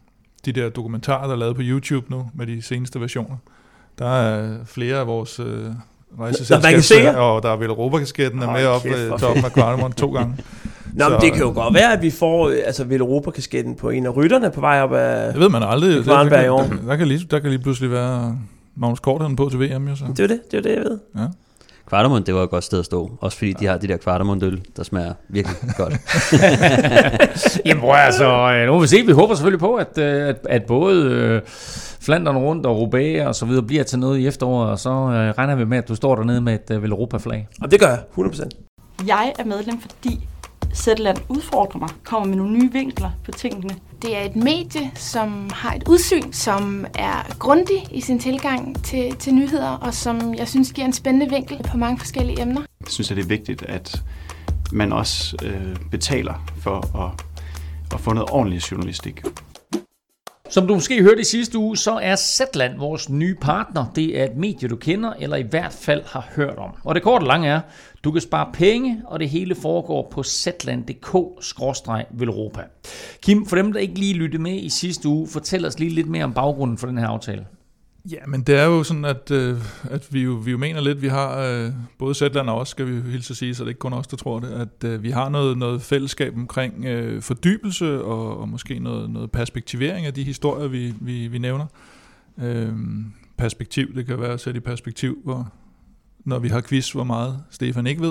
de der dokumentarer, der er lavet på YouTube nu, med de seneste versioner. Der er flere af vores rejseselskaber, og der er vel Europa-kasketten er med op i toppen af Kvartemont 2 gange. Nå, men det kan jo godt være, at vi får Vel Europa-kasketten på en af rytterne på vej op af... Det ved man aldrig. Der kan lige pludselig være Magnus Kortheden på til VM. Jo, så. Det er det, jeg ved. Ja. Kvartemont, det var et godt sted at stå. Også fordi de har de der Kvartemont-øl, der smager virkelig godt. Jamen altså, nu vil vi se. Vi håber selvfølgelig på, at både Flandern rundt og Roubaix og så videre bliver til noget i efteråret, og så regner vi med, at du står dernede med et Vel Europa-flag. Og det gør jeg, 100%. Jeg er medlem, fordi Zetland udfordrer mig, kommer med nogle nye vinkler på tingene. Det er et medie, som har et udsyn, som er grundig i sin tilgang til nyheder, og som jeg synes giver en spændende vinkel på mange forskellige emner. Jeg synes, at det er vigtigt, at man også betaler for at få noget ordentlig journalistik. Som du måske hørte i sidste uge, så er Zetland vores nye partner. Det er et medie, du kender, eller i hvert fald har hørt om. Og det korte og lange er, du kan spare penge, og det hele foregår på zetland.dk/Velropa. Kim, for dem, der ikke lige lyttede med i sidste uge, fortæl os lige lidt mere om baggrunden for den her aftale. Ja, men det er jo sådan, at vi jo mener lidt, vi har, både Zetland og os, skal vi hilse at sige, så det er ikke kun os, der tror det, at vi har noget fællesskab omkring fordybelse og måske noget perspektivering af de historier, vi nævner. Perspektiv, det kan være at sætte i perspektiv, når vi har quiz, hvor meget Stefan ikke ved.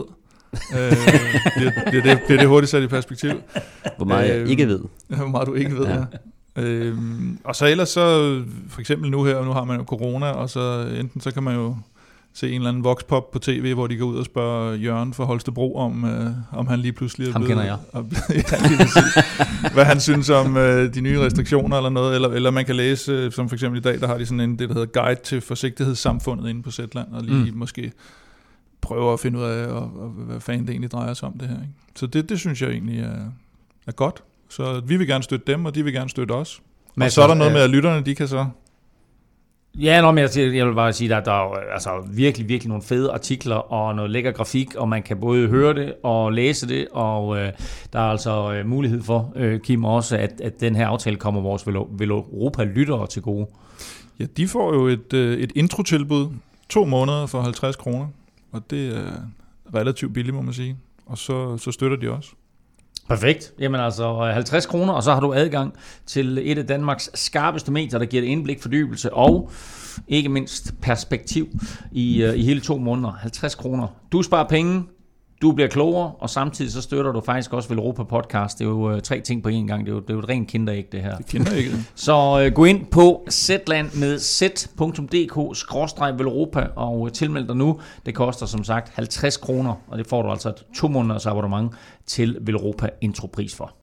Det er det hurtigt sat i perspektiv. Hvor meget jeg ikke ved. Hvor meget du ikke ved, ja. Og så ellers så, for eksempel nu har man jo corona, og så enten så kan man jo se en eller anden voxpop på tv, hvor de går ud og spørger Jørgen fra Holstebro om han lige pludselig ham kender jeg. Hvad han synes om de nye restriktioner eller noget, eller man kan læse, som for eksempel i dag, der har de sådan det, der hedder Guide til forsigtighedssamfundet inde på Zetland, og lige måske prøve at finde ud af, hvad fanden det egentlig drejer sig om det her. Ikke? Så det synes jeg egentlig er godt. Så vi vil gerne støtte dem, og de vil gerne støtte os. Men og så er der noget med, at lytterne, de kan så... Ja, men jeg vil bare sige, at der er altså virkelig, virkelig nogle fede artikler og noget lækker grafik, og man kan både høre det og læse det, og der er altså mulighed for, Kim, også, at den her aftale kommer vores Vel Europa-lyttere til gode. Ja, de får jo et introtilbud, 2 måneder for 50 kroner, og det er relativt billigt, må man sige. Og så støtter de også. Perfekt. Jamen altså 50 kroner, og så har du adgang til et af Danmarks skarpeste medier, der giver dig indblik, fordybelse og ikke mindst perspektiv i hele 2 måneder. 50 kroner. Du sparer penge, du bliver klogere, og samtidig så støtter du faktisk også Vel Europa podcast. Det er jo 3 ting på én gang. Det er jo et rent kinderæg, det her. Det kinderæg. Så gå ind på Zetland med z.dk/Velropa og tilmeld dig nu. Det koster som sagt 50 kroner, og det får du altså et 2 måneders abonnement til Velropa intropris for.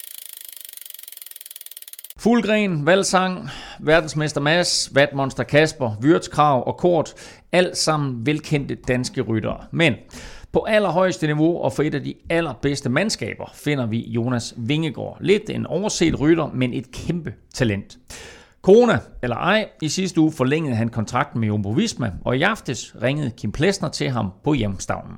Fuglgren, Valsang, Verdensmester Mads, Vatmonster Kasper, Würzkrav og Kort, alt sammen velkendte danske ryttere. Men på allerhøjeste niveau og for et af de allerbedste mandskaber finder vi Jonas Vingegaard. Lidt en overset rytter, men et kæmpe talent. Corona eller ej, i sidste uge forlængede han kontrakten med Jumbo Visma, og i aftes ringede Kim Plesner til ham på hjemstavnen.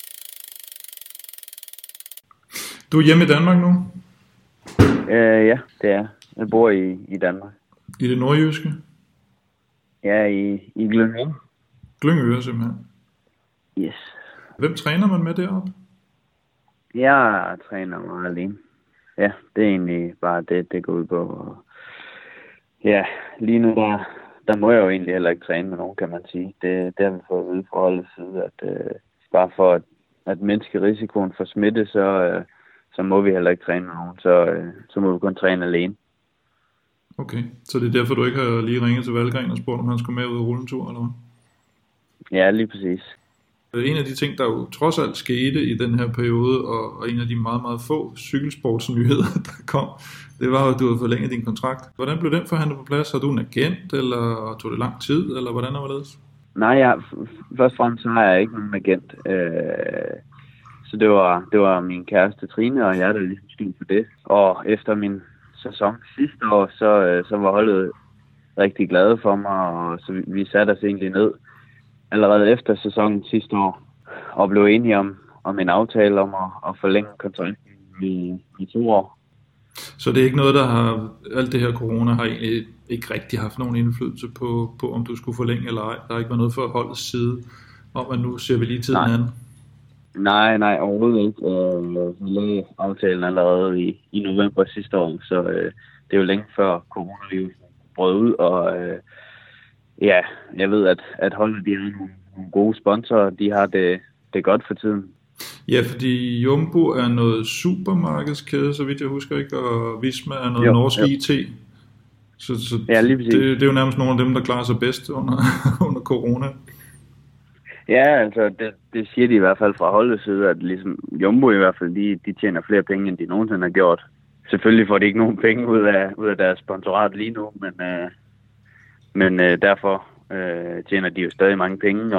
Du er hjemme i Danmark nu? Ja, det er. Jeg bor i Danmark. I det nordjyske? Ja, i Glyngøre. Glyngøre simpelthen? Yes. Hvem træner man med deroppe? Jeg træner mig alene. Ja, det er egentlig bare det går ud på. Ja, lige nu der må jeg jo egentlig heller ikke træne med nogen, kan man sige. Det har vi fået at vide fra alle sider, at bare for at mindske risikoen for smitte, så må vi heller ikke træne med nogen. Så må vi kun træne alene. Okay, så det er derfor, du ikke har lige ringet til Valgren og spurgt, om han skulle med ud og rulle en tur, eller hvad? Ja, lige præcis. En af de ting, der jo trods alt skete i den her periode, og en af de meget, meget få cykelsportsnyheder, der kom, det var, at du havde forlænget din kontrakt. Hvordan blev den forhandlet på plads? Har du en agent, eller tog det lang tid, eller hvordan er det? Nej, først og fremmest så har jeg ikke nogen agent. Så det var min kæreste Trine, og jeg der ligesom stod for det. Og efter min sæson sidste år, så var holdet rigtig glade for mig, og så vi satte os egentlig ned allerede efter sæsonen sidste år, og blev enige om en aftale om at forlænge kontrakten i 2 år. Så det er ikke noget, der har, alt det her corona har egentlig ikke rigtig haft nogen indflydelse på om du skulle forlænge eller ej. Der har ikke været noget for holdets side om, at nu ser vi lige tiden an. Nej, overhovedet ikke. Vi lavede aftalen allerede i november sidste år, så det er jo længe før coronavirus brød ud, og jeg ved, at holdet de har nogle gode sponsorer, de har det godt for tiden. Ja, fordi Jumbo er noget supermarkedskæde, så vidt jeg husker, ikke? Og Visma er noget norsk IT. Så ja, lige præcis. Det er jo nærmest nogle af dem, der klarer sig bedst under corona. Ja, altså det siger de i hvert fald fra holdets side, at ligesom Jumbo i hvert fald, de tjener flere penge, end de nogensinde har gjort. Selvfølgelig får de ikke nogen penge ud af deres sponsorat lige nu, men derfor tjener de jo stadig mange penge,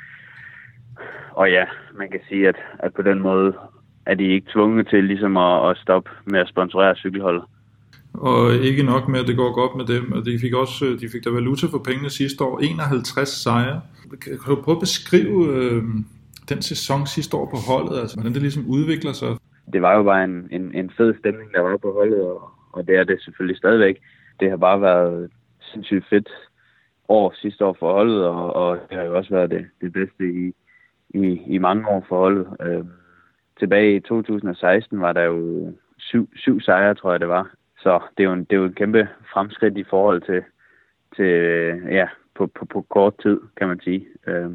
og ja, man kan sige, at på den måde er de ikke tvunget til ligesom at stoppe med at sponsorere cykelholdet. Og ikke nok med, at det går godt med dem. De fik der valuta for pengene sidste år. 51 sejre. Kan du prøve at beskrive den sæson sidste år på holdet? Altså, hvordan det ligesom udvikler sig? Det var jo bare en fed stemning, der var på holdet, og det er det selvfølgelig stadigvæk. Det har bare været sindssygt fedt år sidste år for holdet, og det har jo også været det bedste i mange år for holdet. Tilbage i 2016 var der jo syv sejre, tror jeg det var. Så det er jo en kæmpe fremskridt i forhold til på kort tid, kan man sige.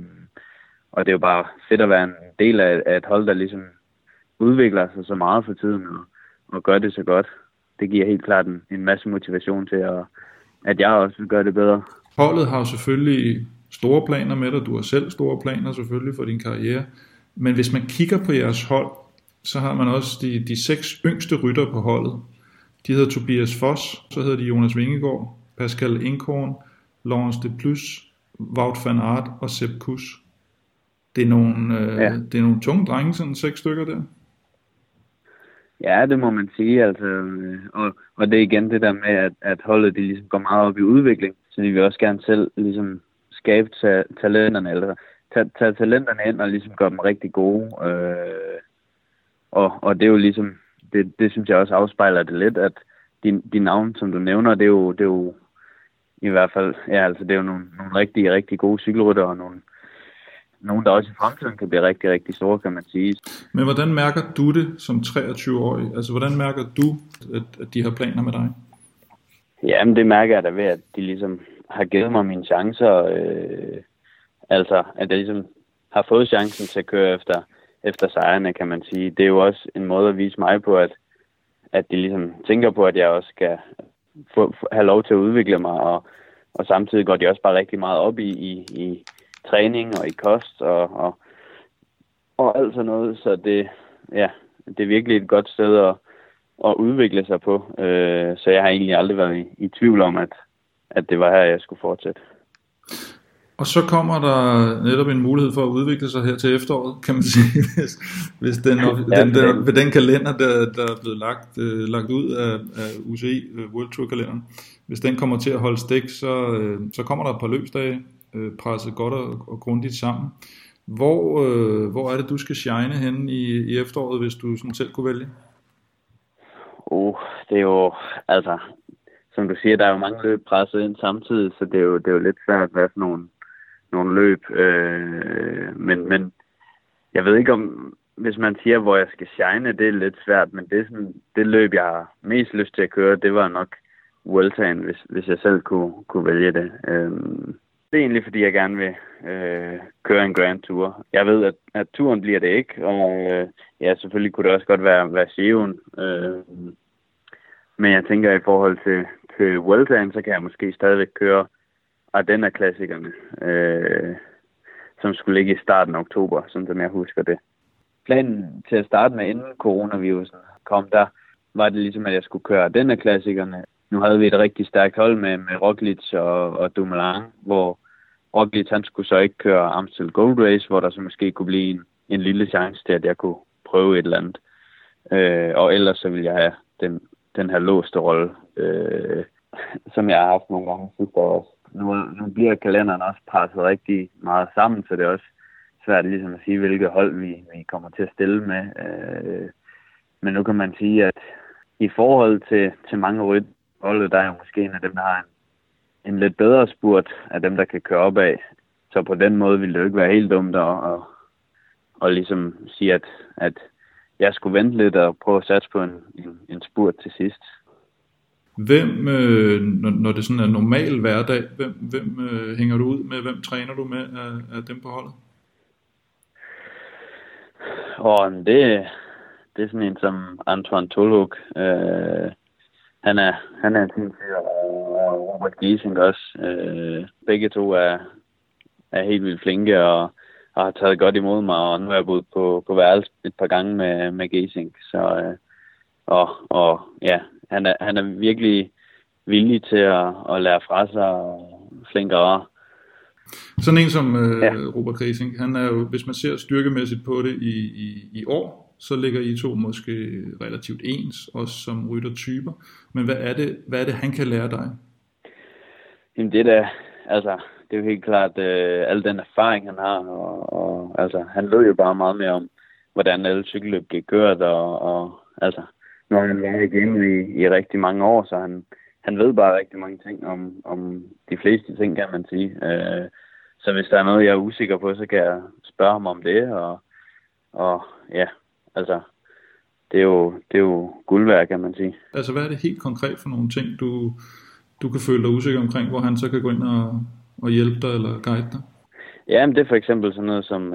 Og det er jo bare fedt at være en del af et hold, der ligesom udvikler sig så meget for tiden og gør det så godt. Det giver helt klart en masse motivation til, at jeg også vil gøre det bedre. Holdet har jo selvfølgelig store planer med dig. Du har selv store planer selvfølgelig for din karriere. Men hvis man kigger på jeres hold, så har man også de 6 yngste rytter på holdet. De hedder Tobias Foss, så hedder de Jonas Vingegaard, Pascal Inkhorn, Laurens de Plus, Wout van Aert og Sepp Kuss. Det er nogle tunge drenge, sådan 6 stykker der. Ja, det må man sige. Altså, og det er igen det der med, at holdet de ligesom går meget op i udvikling, så de vil også gerne selv ligesom skabe talenterne, eller tage talenterne ind og ligesom gøre dem rigtig gode. Og det er jo ligesom, det synes jeg også afspejler det lidt, at de navne, som du nævner, det er jo i hvert fald, ja, altså det er jo nogle rigtig, rigtig gode cykelrytter, og nogle, der også i fremtiden kan blive rigtig, rigtig store, kan man sige. Men hvordan mærker du det som 23-årig? Altså, hvordan mærker du, at de har planer med dig? Jamen, det mærker jeg da ved, at de ligesom har givet mig mine chancer. Altså, at jeg ligesom har fået chancen til at køre efter sejrene, kan man sige. Det er jo også en måde at vise mig på, at de ligesom tænker på, at jeg også skal have lov til at udvikle mig, og samtidig går de også bare rigtig meget op i træning og i kost og alt sådan noget. Så det er virkelig et godt sted at udvikle sig på. Så jeg har egentlig aldrig været i tvivl om, at det var her, jeg skulle fortsætte. Og så kommer der netop en mulighed for at udvikle sig her til efteråret, kan man sige, hvis den kalender, der er blevet lagt ud af UCI World Tour kalenderen, hvis den kommer til at holde stik, så kommer der et par løbsdage, presset godt og grundigt sammen. Hvor er det, du skal shine henne i efteråret, hvis du sådan selv kunne vælge? Det er jo, altså, som du siger, der er jo mange løb presset ind samtidig, så det er jo lidt svært, hvad for nogle løb. Men jeg ved ikke om, hvis man siger, hvor jeg skal shine, det er lidt svært, men det er sådan, det løb, jeg har mest lyst til at køre, det var nok Vueltaen, hvis jeg selv kunne vælge det. Det er egentlig, fordi jeg gerne vil køre en Grand Tour. Jeg ved, at turen bliver det ikke, og selvfølgelig kunne det også godt være Giroen. Men jeg tænker, i forhold til Vueltaen, så kan jeg måske stadigvæk køre Ardenner-klassikerne, som skulle ligge i starten af oktober, sådan som jeg husker det. Planen til at starte med, inden coronavirusen kom, der var det ligesom, at jeg skulle køre Ardenner-klassikerne. Nu havde vi et rigtig stærkt hold med Roglic og Dumoulin, hvor Roglic han skulle så ikke køre Amstel Gold Race, hvor der så måske kunne blive en lille chance til, at jeg kunne prøve et eller andet. Og ellers så ville jeg have den her låste rolle, som jeg har haft nogle gange sidste år. Nu bliver kalenderen også presset rigtig meget sammen, så det er også svært ligesom at sige, hvilket hold vi kommer til at stille med. Men nu kan man sige, i forhold til mange ryttere, der er jo måske en af dem, der har en lidt bedre spurt af dem, der kan køre opad. Så på den måde ville det jo ikke være helt dumt at ligesom sige, at jeg skulle vente lidt og prøve at satse på en spurt til sidst. Hvem, når det sådan er normal hverdag, hvem hænger du ud med? Hvem træner du med af dem på holdet? Det er sådan en som Antoine Tolhug. Han er en fin fyr, og Robert Giesing også. Begge to er helt vildt flinke og har taget godt imod mig, og nu er jeg boet på værelse et par gange med Giesing. Så ja, han er virkelig villig til at lære fra sig og flink og rar. Sådan en som Robert Giesing, han er jo, hvis man ser styrkemæssigt på det i år, så ligger I to måske relativt ens, også som ryttertyper. Men hvad er det, han kan lære dig? Jamen det er jo helt klart al den erfaring, han har, og altså, han ved jo bare meget mere om, hvordan alle cykelløb bliver kørt, og altså, nu har han været igennem i rigtig mange år, så han ved bare rigtig mange ting om de fleste ting, kan man sige. Så hvis der er noget, jeg er usikker på, så kan jeg spørge ham om det, og ja, altså, det er jo guld værd, kan man sige. Altså, hvad er det helt konkret for nogle ting, du kan føle dig usikker omkring, hvor han så kan gå ind og hjælpe dig eller guide dig? Ja, men det er for eksempel sådan noget som,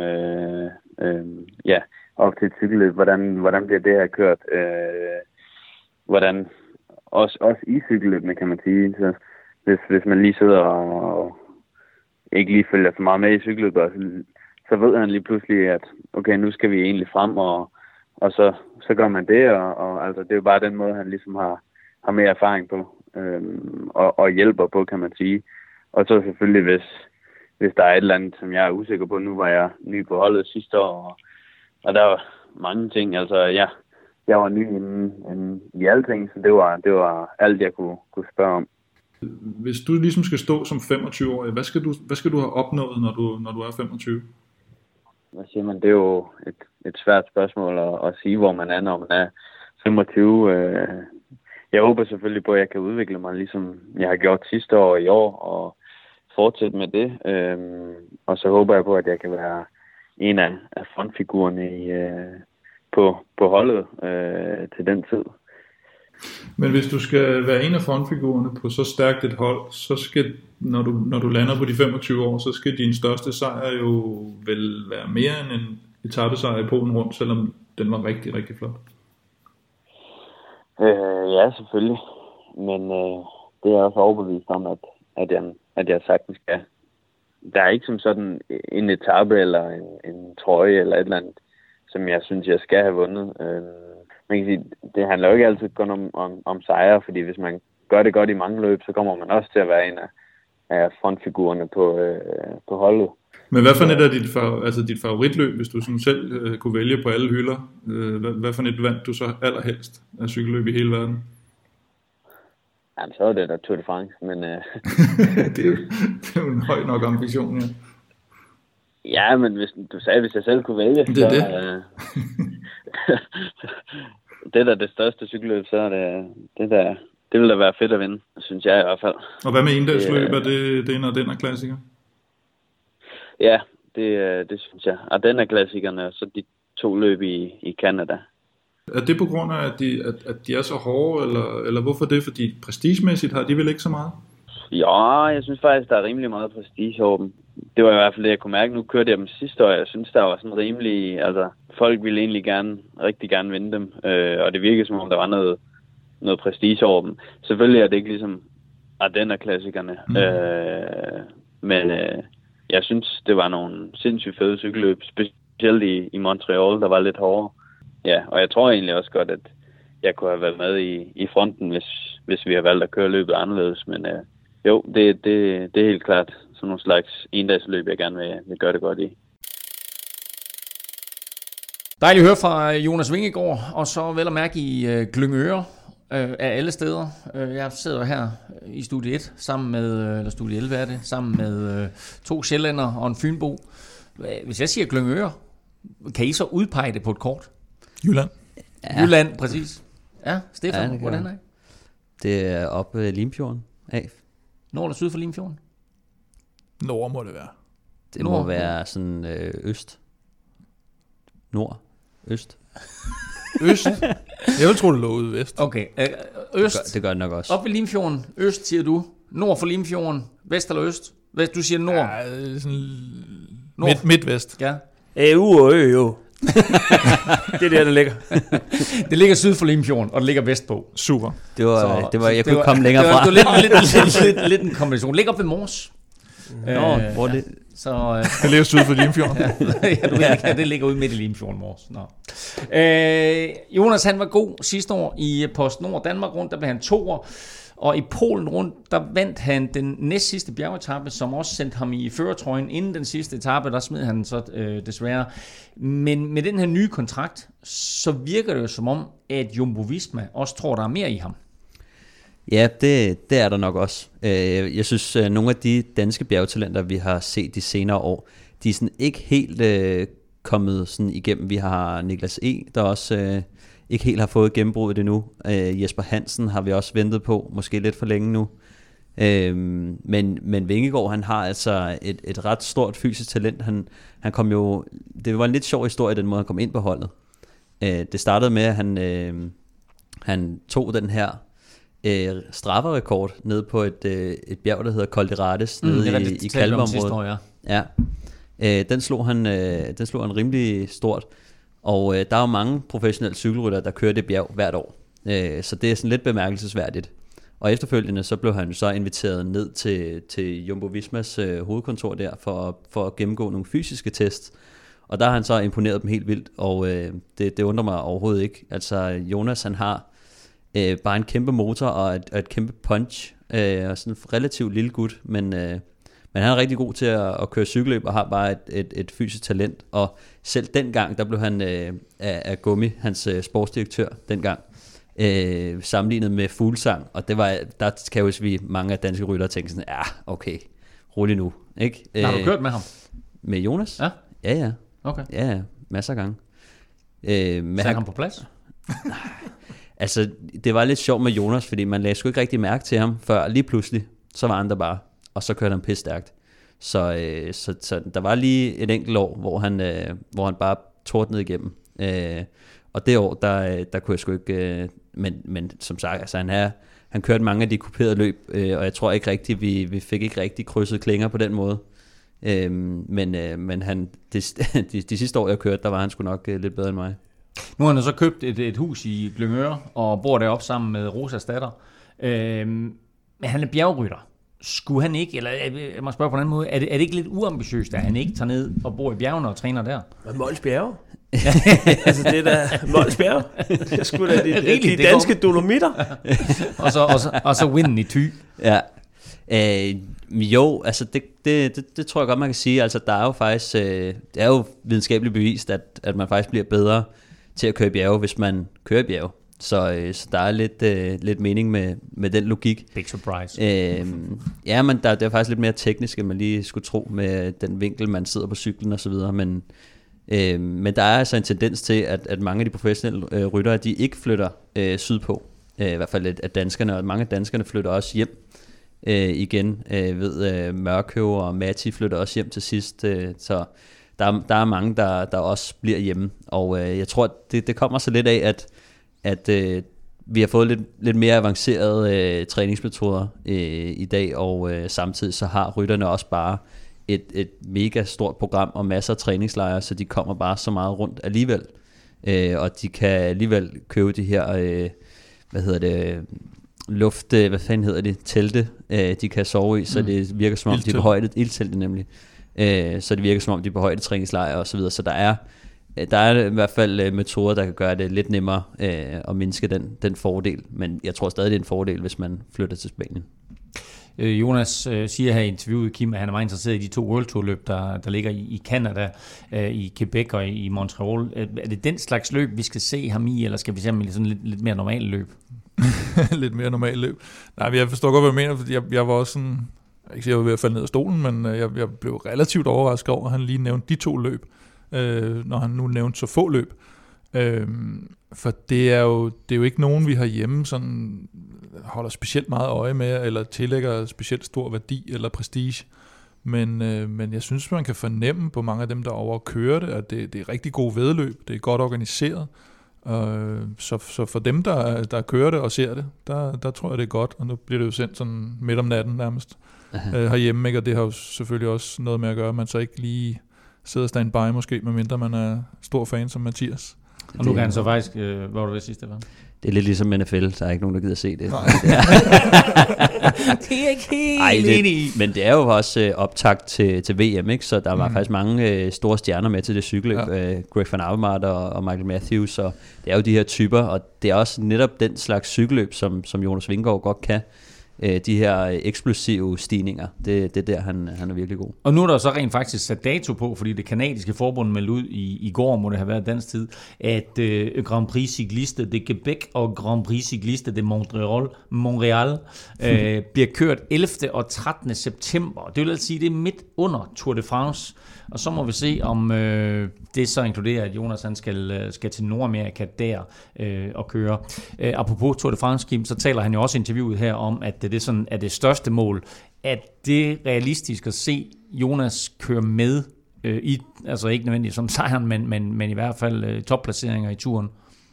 op til et cykelløb, hvordan bliver det her kørt? Hvordan, også i cykelløbene, kan man sige. Så hvis man lige sidder og ikke lige følger så meget med i cykelløbet, så ved han lige pludselig, at okay, nu skal vi egentlig frem, og så gør man det, og altså, det er jo bare den måde, han ligesom har mere erfaring på, og hjælper på, kan man sige. Og så selvfølgelig, hvis der er et eller andet, som jeg er usikker på. Nu var jeg ny på holdet sidste år, og der var mange ting. Altså, jeg var ny i alting, så det var alt, jeg kunne spørge om. Hvis du ligesom skal stå som 25-årig, hvad skal du have opnået, når du er 25? Hvad siger man? Det er jo et svært spørgsmål at sige, hvor man er, når man er 25. Jeg håber selvfølgelig på, at jeg kan udvikle mig, ligesom jeg har gjort sidste år i år, og fortsætte med det. Og så håber jeg på, at jeg kan være en af frontfigurerne på holdet til den tid. Men hvis du skal være en af frontfigurerne på så stærkt et hold, så skal, når du lander på de 25 år, så skal din største sejr jo vel være mere end en etapesejr i Polen rundt, selvom den var rigtig, rigtig flot. Ja, selvfølgelig. Men det er også overbevist om, at jeg sagtens skal. Der er ikke som sådan en etape eller en trøje eller et eller andet, som jeg synes, jeg skal have vundet. Man kan sige, det handler jo ikke altid kun om sejre, fordi hvis man gør det godt i mange løb, så kommer man også til at være en af frontfigurerne på holdet. Men hvad for et er dit favoritløb, hvis du sådan selv kunne vælge på alle hylder? Hvad for et vandt du så allerhelst af cykelløb i hele verden? Jamen, så er det da Tour de France, men... det er jo en høj nok ambition, ja. Ja, men hvis jeg selv kunne vælge, det er så... det. Det der det største cykelløb, så er det vil da være fedt at vinde, synes jeg i hvert fald. Og hvad med endagsløb? Er det en af den klassiker? Ja, det synes jeg. Og den er klassikerne, så de 2 løb i Canada. Er det på grund af, at de er så hårde, eller hvorfor det? Fordi prestigemæssigt har de vel ikke så meget? Ja, jeg synes faktisk, der er rimelig meget prestige over dem. Det var i hvert fald det, jeg kunne mærke. Nu kørte jeg dem sidste år, jeg synes, der var sådan rimelig... Altså, folk ville egentlig rigtig gerne vinde dem, og det virkede som om, der var noget prestige over dem. Selvfølgelig er det ikke ligesom Ardenner-klassikerne, men jeg synes, det var nogle sindssygt fede cykelløb, specielt i Montreal, der var lidt hårdere. Ja, og jeg tror egentlig også godt, at jeg kunne have været med i fronten, hvis vi har valgt at køre løbet anderledes. Men jo, det er helt klart sådan nogle slags endagsløb, jeg gerne vil gøre det godt i. Dejligt at høre fra Jonas Vingegaard, og så vel at mærke i Glyngøre af alle steder. Jeg sidder her i studie 1 sammen med, eller studie 11 er det, sammen med 2 sjællænder og en fynbo. Hvis jeg siger Glyngøre, kan I så udpege det på et kort? Jylland. Ja. Jylland, præcis. Ja, Stefan, Ja, hvordan er det? Det er oppe ved Limfjorden af. Nord eller syd for Limfjorden? Nord må det være. Det må være sådan øst. Nord. Øst. Øst? Jeg vil tro, det lå ude vest. Okay, øst. Det gør det nok også. Op ved Limfjorden. Øst, siger du. Nord for Limfjorden. Vest eller øst? Du siger nord. Ja, sådan midtvest. Ja. Jo. Det er der ligger. Det ligger syd for Limfjorden, og det ligger vestpå. Super. Jeg kunne komme længere fra. Det var lidt en kombination. Det ligger op ved Mors. Hvor det... Så, det ligger syd for Limfjorden. Ja, du ved, det ligger ude midt i Limfjorden, Mors. Jonas, han var god sidste år i PostNord Danmark rundt, der blev han 2'er. Og i Polen rundt, der vandt han den næst sidste bjergetappe, som også sendte ham i førertrøjen. Inden den sidste etape, der smed han så desværre. Men med den her nye kontrakt, så virker det jo som om, at Jumbo Visma også tror, der er mere i ham. Ja, det er der nok også. Jeg synes, nogle af de danske bjergtalenter, vi har set de senere år, de er sådan ikke helt kommet sådan igennem. Vi har Niklas E., der også ikke helt har fået gennembruddet endnu. Jesper Hansen har vi også ventet på, måske lidt for længe nu. Men Vingegaard, han har altså et ret stort fysisk talent. Han kom jo, det var en lidt sjov historie, den måde han kom ind på holdet. Det startede med, at han tog den her strafferekord ned på et bjerg, der hedder Col de Rades, nede i Kalmområdet. Ja. Den slog han rimelig stort. Og der er jo mange professionelle cykelryttere, der kører det bjerg hvert år. Så det er sådan lidt bemærkelsesværdigt. Og efterfølgende så blev han så inviteret ned til Jumbo Vismas hovedkontor der for at gennemgå nogle fysiske tests. Og der har han så imponeret dem helt vildt, og det undrer mig overhovedet ikke. Altså Jonas, han har bare en kæmpe motor og et kæmpe punch, og sådan en relativt lille gut, men han er rigtig god til at køre cykelløb og har bare et fysisk talent. Og selv dengang, der blev han af Gummi, hans sportsdirektør dengang, sammenlignet med Fuglsang. Og det var, der kan jo vi mange af danske ryttere tænke sådan, ja, okay, rolig nu. Ikke? Har du kørt med ham? Med Jonas? Ja. Ja. Okay. Ja, masser af gange. Satte han på plads? Altså, det var lidt sjovt med Jonas, fordi man lagde sgu ikke rigtig mærke til ham, før lige pludselig, så var han der bare. Og så kørte han pisse stærkt. Så der var lige et enkelt år, hvor han bare tordnede igennem. Og det år, der kunne jeg sgu ikke... Men som sagt, altså han kørte mange af de kuperede løb, og jeg tror ikke rigtigt, vi fik ikke rigtig krydset klinger på den måde. Men han, de sidste år, jeg kørte, der var han sgu nok lidt bedre end mig. Nu har han så købt et hus i Glyngøre, og bor deroppe sammen med Rosas datter. Men han er bjergrytter. Skulle han ikke, eller jeg må spørge på en anden måde, er det ikke lidt uambitiøst, at han ikke tager ned og bor i bjergene og træner der? Mols Bjerge? Altså det er da Mols Bjerge. Det skulle da de danske Dolomitter. og så Winden i Thy. Ja. Jo, altså det tror jeg godt, man kan sige. Altså der er jo faktisk, det er jo videnskabeligt bevist, at man faktisk bliver bedre til at køre i bjerge, hvis man kører i bjerge. Så der er lidt mening med den logik. Big surprise. Ja, men det er faktisk lidt mere teknisk, end man lige skulle tro med den vinkel, man sidder på cyklen og så videre. Men der er altså en tendens til, at mange af de professionelle ryttere, de ikke flytter sydpå. I hvert fald af danskerne, og mange af danskerne flytter også hjem igen. Mørkøv og Matti flytter også hjem til sidst. Så der er mange, der også bliver hjemme. Og jeg tror, det kommer så lidt af, at vi har fået lidt mere avancerede træningsmetoder i dag, og samtidig så har rytterne også bare et mega stort program og masser af træningslejre, så de kommer bare så meget rundt alligevel. Og de kan alligevel købe de her, telte, de kan sove i, så det virker som om de er på højde, ildtelte nemlig, så det virker som om de er på højde træningslejre og så videre, så der er i hvert fald metoder, der kan gøre det lidt nemmere at mindske den fordel. Men jeg tror stadig, det er en fordel, hvis man flytter til Spanien. Jonas siger her i interviewet, Kim, at han er meget interesseret i de 2 World Tour løb, der ligger i Canada, i Quebec og i Montreal. Er det den slags løb, vi skal se ham i, eller skal vi se ham i sådan lidt mere normalt løb? Lidt mere normalt løb. Nej, jeg forstår godt, hvad jeg mener, fordi jeg var også sådan... Jeg var ved at falde ned af stolen, men jeg blev relativt overrasket over, at han lige nævnte de 2 løb, når han nu nævnte så få løb. For det er jo ikke nogen, vi herhjemme sådan holder specielt meget øje med, eller tillægger specielt stor værdi eller prestige. Men jeg synes, man kan fornemme på mange af dem, der over kører det, at det er rigtig god væddeløb, det er godt organiseret. Så for dem, der kører det og ser det, der tror jeg, det er godt. Og nu bliver det jo sendt sådan midt om natten nærmest herhjemme, ikke? Og det har jo selvfølgelig også noget med at gøre, at man så ikke lige sidder standby måske, medmindre man er stor fan som Mathias. Og nu kan han så faktisk, hvad var du ved sidste, Stefan? Det er lidt ligesom NFL, der er ikke nogen, der gider se det. Det er ikke helt enig. Men det er jo også optakt til VM, ikke? Så der var faktisk mange store stjerner med til det cykelløb. Ja. Greg van Avermaet og Michael Matthews, og det er jo de her typer, og det er også netop den slags cykelløb, som Jonas Vingegaard godt kan. De her eksplosive stigninger, det er der, han er virkelig god. Og nu er der så rent faktisk sat dato på, fordi det kanadiske forbund meldte ud i går, må det have været dansk tid, at Grand Prix Cycliste de Quebec og Grand Prix Cycliste de Montreal bliver kørt 11. og 13. september. Det vil altså sige, det er midt under Tour de France. Og så må vi se, om det så inkluderer, at Jonas han skal til Nordamerika der og køre. Apropos Tour de France, Kim, så taler han jo også i interviewet her om, at det sådan er det største mål. At det er realistisk at se Jonas køre med i, altså ikke nødvendigt som sejren, men i hvert fald topplaceringer i turen.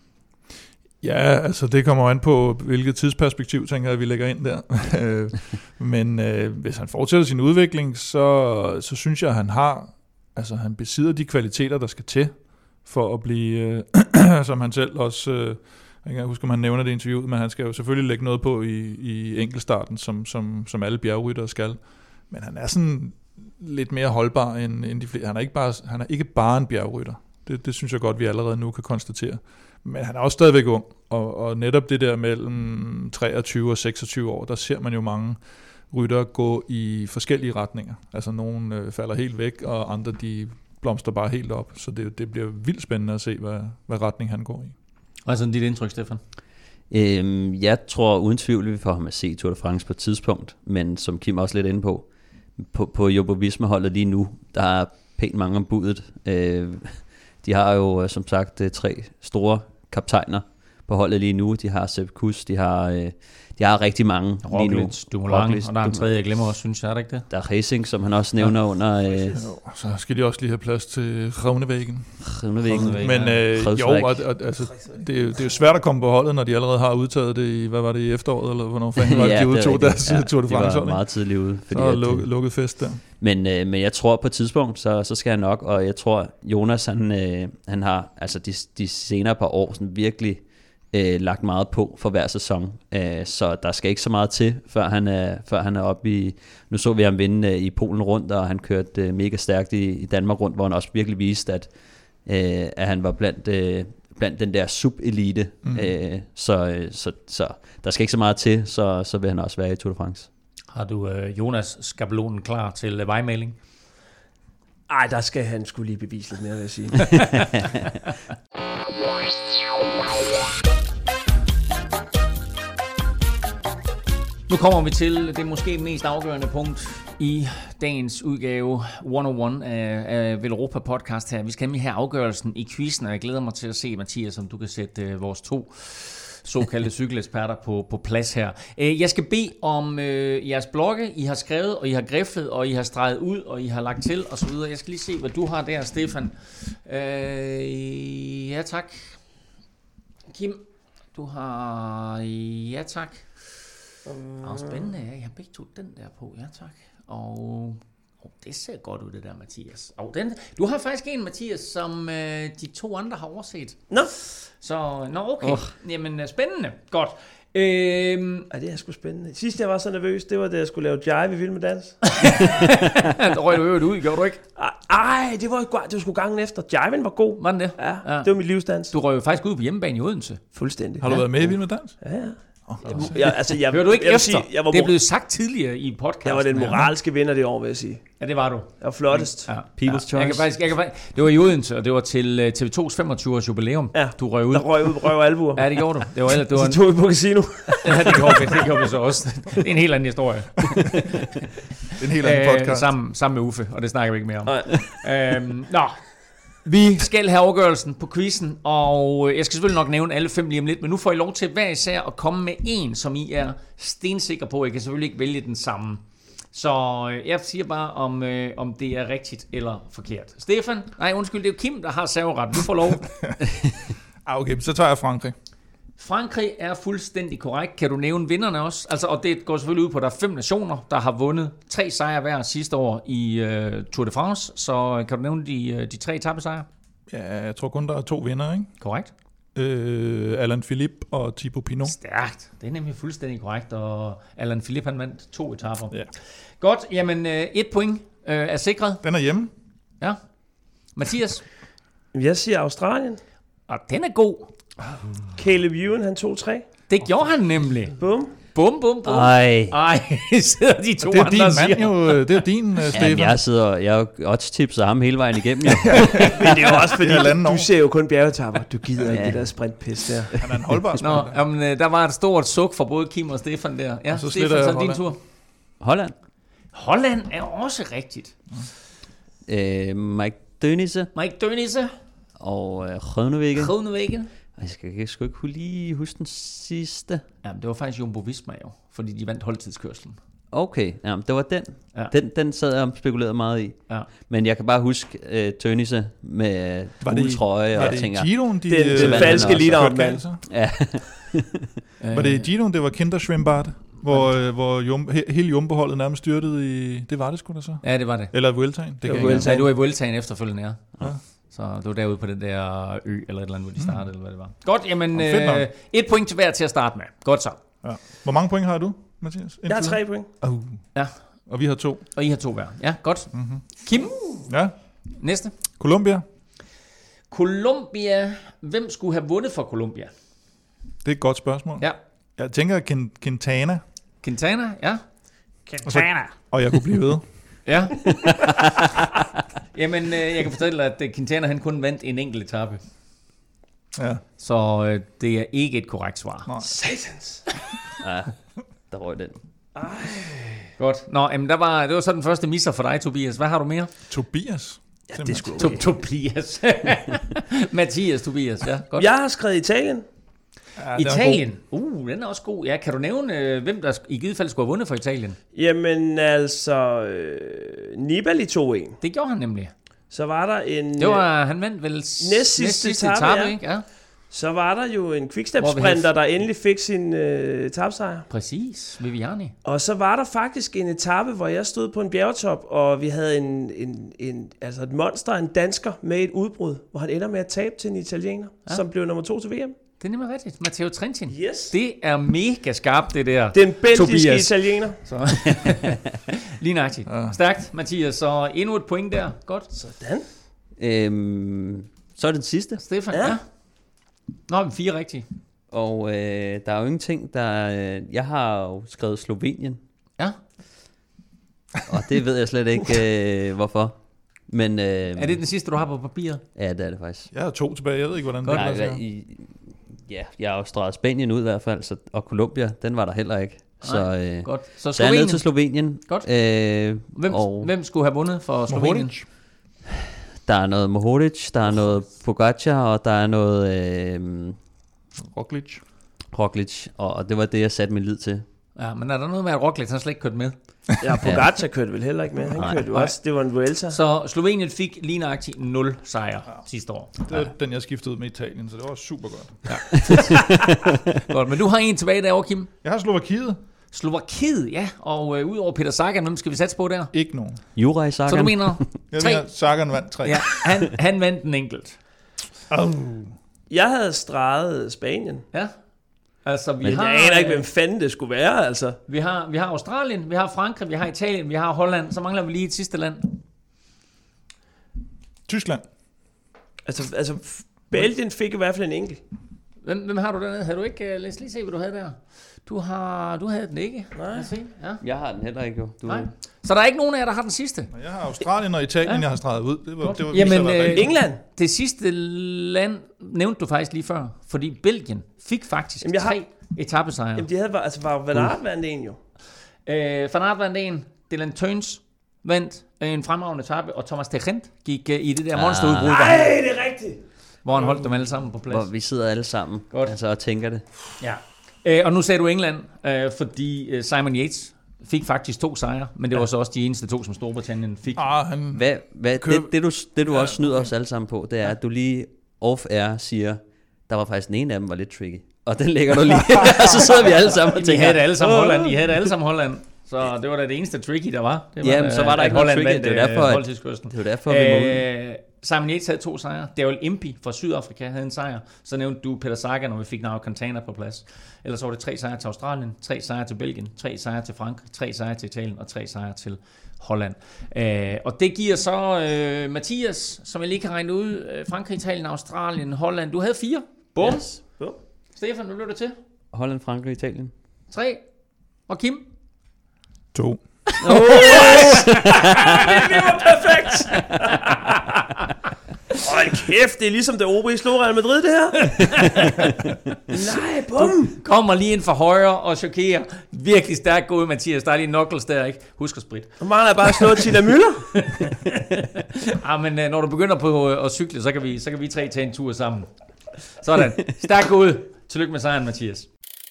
Ja, altså det kommer an på, hvilket tidsperspektiv, tænker jeg, at vi lægger ind der. Men hvis han fortsætter sin udvikling, så synes jeg, at han besidder de kvaliteter, der skal til, for at blive, som han selv også, jeg kan huske, om han nævner det i interviewet, men han skal jo selvfølgelig lægge noget på i enkeltstarten, som alle bjergryttere skal. Men han er sådan lidt mere holdbar end de flere. Han er ikke bare en bjergrytter. Det synes jeg godt, vi allerede nu kan konstatere. Men han er også stadigvæk ung, og netop det der mellem 23 og 26 år, der ser man jo mange ryttere gå i forskellige retninger. Altså nogle falder helt væk, og andre de blomster bare helt op. Så det bliver vildt spændende at se, hvad retning han går i. Og sådan dit indtryk, Stefan? Jeg tror uden tvivl, vi får ham at se Tour de France på et tidspunkt, men som Kim også lidt inde på Jumbo Visma-holdet lige nu, der er pænt mange om budet. De har jo som sagt 3 store kaptajner på holdet lige nu. De har Sepp Kuss, de har rigtig mange lige nu. Roglic, og der er en tredje, jeg glemmer også, synes jeg, er det ikke det? Der er Racing, som han også nævner under... Så skal de også lige have plads til Groenewegen. Men altså, det er jo svært at komme på holdet, når de allerede har udtaget det i, hvad var det, i efteråret, eller hvornår fanden var det, de udtog deres Tour de France. De var meget tidligt ude. Så er lukket fest der. Men jeg tror på et tidspunkt, så skal han nok, og jeg tror, Jonas, han har altså de senere par år sådan virkelig lagt meget på for hver sæson, så der skal ikke så meget til, før han er oppe i, nu så vi ham vinde i Polen rundt, og han kørte mega stærkt i Danmark rundt, hvor han også virkelig viste, at han var blandt den der subelite, så der skal ikke så meget til, så vil han også være i Tour de France. Har du Jonas skabelonen klar til vejmaling? Ej, der skal han skulle lige bevise lidt mere, vil jeg sige. Nu kommer vi til det måske mest afgørende punkt i dagens udgave 101 af Velropa podcast her. Vi skal nemlig have afgørelsen i quizzen, og jeg glæder mig til at se, Mathias, om du kan sætte vores 2 såkaldte cykeleksperter på plads her. Jeg skal bede om jeres blogge, I har skrevet, og I har griffet, og I har streget ud, og I har lagt til, og så videre. Jeg skal lige se, hvad du har der, Stefan. Ja, tak. Kim, du har... Ja, tak. Spændende, ja. Jeg har begge to den der på. Ja, tak. Og det ser godt ud, det der, Mathias. Du har faktisk en, Mathias, som de 2 andre har overset. Nå. Okay. Jamen, spændende. Godt. Det er sgu spændende. Sidst jeg var så nervøs, det var da jeg skulle lave jive i Vild med Dans. Der røg du øvrigt ud, gjorde du ikke? Ej, det var sgu gangen efter. Jiven var god. Var den det? Ja, det var mit livsdans. Du røg jo faktisk ud på hjemmebane i Odense. Fuldstændig. Har du været med i Vild med Dans? Ja. Hører du ikke efter? Det er blevet sagt tidligere i podcasten. Jeg var den moralske vinder det år, vil jeg sige. Ja, det var du. Jeg var flottest. Ja. People's choice. Jeg kan faktisk, det var i Odense, og det var til TV2's 25-års jubilæum. Ja, du røg ud. Der røg albuer. Ja, det gjorde du. Det var så tog vi på casino. Ja, det gjorde vi så også. Det er en helt anden historie. En helt anden podcast. Sammen med Uffe, og det snakker vi ikke mere om. Nå. Vi skal have afgørelsen på quizzen, og jeg skal selvfølgelig nok nævne alle 5 lige om lidt, men nu får I lov til hver især at komme med en, som I er stensikre på. Jeg kan selvfølgelig ikke vælge den samme. Så jeg siger bare, om det er rigtigt eller forkert. Stefan? Nej, undskyld, det er jo Kim, der har serveret. Du får lov. Okay, så tager jeg Frankrig. Frankrig er fuldstændig korrekt. Kan du nævne vinderne også? Altså, og det går selvfølgelig ud på, at der er 5 nationer, der har vundet 3 sejre hver sidste år i Tour de France. Så kan du nævne de 3 etapesejre? Ja, jeg tror kun, der er 2 vinder, ikke? Korrekt. Alain Philippe og Thibaut Pinot. Stærkt. Det er nemlig fuldstændig korrekt, og Alain Philippe han vandt 2 etaper. Ja. Godt, jamen 1 point er sikret. Den er hjemme. Ja. Mathias? Jeg siger Australien. Og den er god. Caleb Ewan, han tog 3. Det gjorde han nemlig. Bum. Bum. Ej, sidder de to Det er andre din og siger. mand jo, det er din, Stefan. jeg odds-tipser ham hele vejen igennem. Jo. Men det er jo også fordi, halvanden år. du ser jo kun bjergetapper. Du gider ikke det der sprintpis der. Han er en holdbar sprinter. Jamen, der var et stort suk for både Kim og Stefan der. Ja, Og så Stefan, sletter så jeg er din Holland. tur. Holland. Holland er også rigtigt. Mike Dönisse Mike Dönisse. og Groenewegen. Groenewegen. Jeg skal ikke lige huske den sidste. Jamen, det var faktisk Jumbo Visma jo, fordi de vandt holdtidskørslen. Okay, jamen, det var den. Ja. Den sad jeg og spekulerede meget i. Ja. Men jeg kan bare huske Dönisse med gul trøje og tænker... Giroen, Den falske leader-mand. Ja. Var det i Giroen, det var Kinderschwimmbad, hvor hele Jumbo-holdet nærmest styrtede i... Det var det sgu da så? Ja, det var det. Eller Vueltaen. Det kan Ja, du var i Vueltaen efterfølgende, ja. Ja. Så det var derude på den der ø, eller et eller andet, hvor de startede, eller hvad det var. Godt, jamen, Fedt nok. 1 point til hver til at starte med. Godt så. Ja. Hvor mange point har du, Mathias? Jeg har 3 point. Ja. Og vi har 2. Og I har 2 hver. Ja, godt. Kim, Ja. næste. Colombia. Colombia. Hvem skulle have vundet for Colombia? Det er et godt spørgsmål. Ja. Jeg tænker Quintana. Quintana, ja. Og jeg kunne blive ved. Ja. Jamen, jeg kan fortælle dig, at Quintana han kun vandt en enkelt etape. Ja. Så det er ikke et korrekt svar. Nej. Satans. Ja, der røg den. Godt. Nå, jamen, det var så den første misser for dig, Tobias. Hvad har du mere? Tobias. Ja, det skulle okay. Tobias. Mathias Tobias, ja. Godt. Jeg har skrevet Italien. Ja, Italien. Den er også god. Ja, kan du nævne, hvem der i givet fald skulle have vundet for Italien? Jamen altså, Nibali tog en. Det gjorde han nemlig. Så var der en... Det var, han vandt vel næstsidste etape, ikke? Ja. Så var der jo en quickstep-sprinter, der endelig fik sin etapesejr. Præcis, Viviani. Og så var der faktisk en etape, hvor jeg stod på en bjergetop, og vi havde altså et monster, en dansker, med et udbrud, hvor han ender med at tabe til en italiener, som blev nummer 2 til VM. Det er nemlig rigtigt. Matteo Trentin. Yes. Det er mega skarpt, det der. Den belgiske Tobias. italiener. Så. Lige nøjagtigt. Stærkt, Mathias. Så endnu et point der. Godt. Sådan. Så er det den sidste. Stefan, ja. Nå, men 4 rigtige. Og der er jo ingenting, der... jeg har jo skrevet Slovenien. Ja. Og det ved jeg slet ikke, hvorfor. Men, er det den sidste, du har på papiret? Ja, det er det faktisk. Jeg har 2 tilbage, jeg ved ikke, hvordan godt, det er. Ja, jeg har jo streget Spanien ud i hvert fald, og Colombia, den var der heller ikke. Så, godt. Så jeg er ned til Slovenien. Godt. Hvem skulle have vundet for Slovenien? Der er noget Mohoric, der er noget Pogacar, og der er noget... Roglic, og det var det, jeg satte min lid til. Ja, men er der noget med, at Roglic han slet ikke kørt med? Ja, Pogacar kørte vel heller ikke med. Han kørte jo også. Det var en Vuelta. Så Slovenien fik lige nøjagtigt 0 sejre sidste år. Det var den, jeg skiftede ud med Italien, så det var super godt. Ja. Godt, men du har en tilbage derovre, Kim. Jeg har Slovakiet. Slovakiet, ja. Og udover Peter Sagan, hvem skal vi satse på der? Ikke nogen. Juraj Sagan. Så du mener 3? Sagan vandt 3. Ja, han vandt en enkelt. Jeg havde streget Spanien. Ja. Altså, men jeg aner ikke, hvem fanden det skulle være, altså. Vi har Australien, vi har Frankrig, vi har Italien, vi har Holland. Så mangler vi lige et sidste land. Tyskland. Altså Belgien fik i hvert fald en enkelt. Hvem har du dernede? Havde du ikke... Lad os lige se, hvad du havde der. Du havde den ikke. Nej. Se. Ja. Jeg har den heller ikke, jo. Nej. Så der er ikke nogen af jer, der har den sidste? Jeg har Australien og Italien, jeg har streget ud. Det var jamen, England? Det sidste land nævnte du faktisk lige før, fordi Belgien fik faktisk 3 etapesejre. Jamen, de havde var Van Aert vandt en jo. Van Aert vandt en, Dylan Teuns vandt en fremragende etape, og Thomas Tegent gik i det der monsterudbrud. Nej, det er rigtigt. Hvor han holdt dem alle sammen på plads. Hvor vi sidder alle sammen og tænker det. Ja. Og nu sagde du England, fordi Simon Yates fik faktisk 2 sejre, men det var så også de eneste 2, som Storbritannien fik. Det du også snyder os alle sammen på, det er, at du lige off-air siger, der var faktisk den ene af dem, var lidt tricky. Og den lægger du lige, og så sidder vi alle sammen og tænker. I havde det alle sammen Holland. Så det var da det eneste tricky, der var. Det var jamen, så var der ikke noget tricky. Det var derfor, vi må Simon Yates havde 2 sejre. Daryl Impey fra Sydafrika havde en sejr. Så nævnte du Peter Sagan, når vi fik Nairo Quintana på plads. Ellers så var det 3 sejre til Australien, 3 sejre til Belgien, 3 sejre til Frankrig, 3 sejre til Italien og 3 sejre til Holland. Og det giver så Mathias, som jeg lige kan regne ud, Frankrig, Italien, Australien, Holland. Du havde 4. Bum. Yes. Stefan, hvad blev det til? Holland, Frankrig, Italien. 3. Og Kim? 2. Det var perfekt. Hold kæft, det er ligesom det OB slog Real Madrid, det her. Nej, bum. Kommer lige ind for højre og chokerer. Virkelig stærkt gået, Mathias. Der er lige knuckles der, ikke? Husk at sprit. Nu mangler jeg bare at slå Tina Müller. Men når du begynder på at cykle, så kan vi 3 tage en tur sammen. Sådan. Stærkt gået. Tillykke med sejren, Mathias.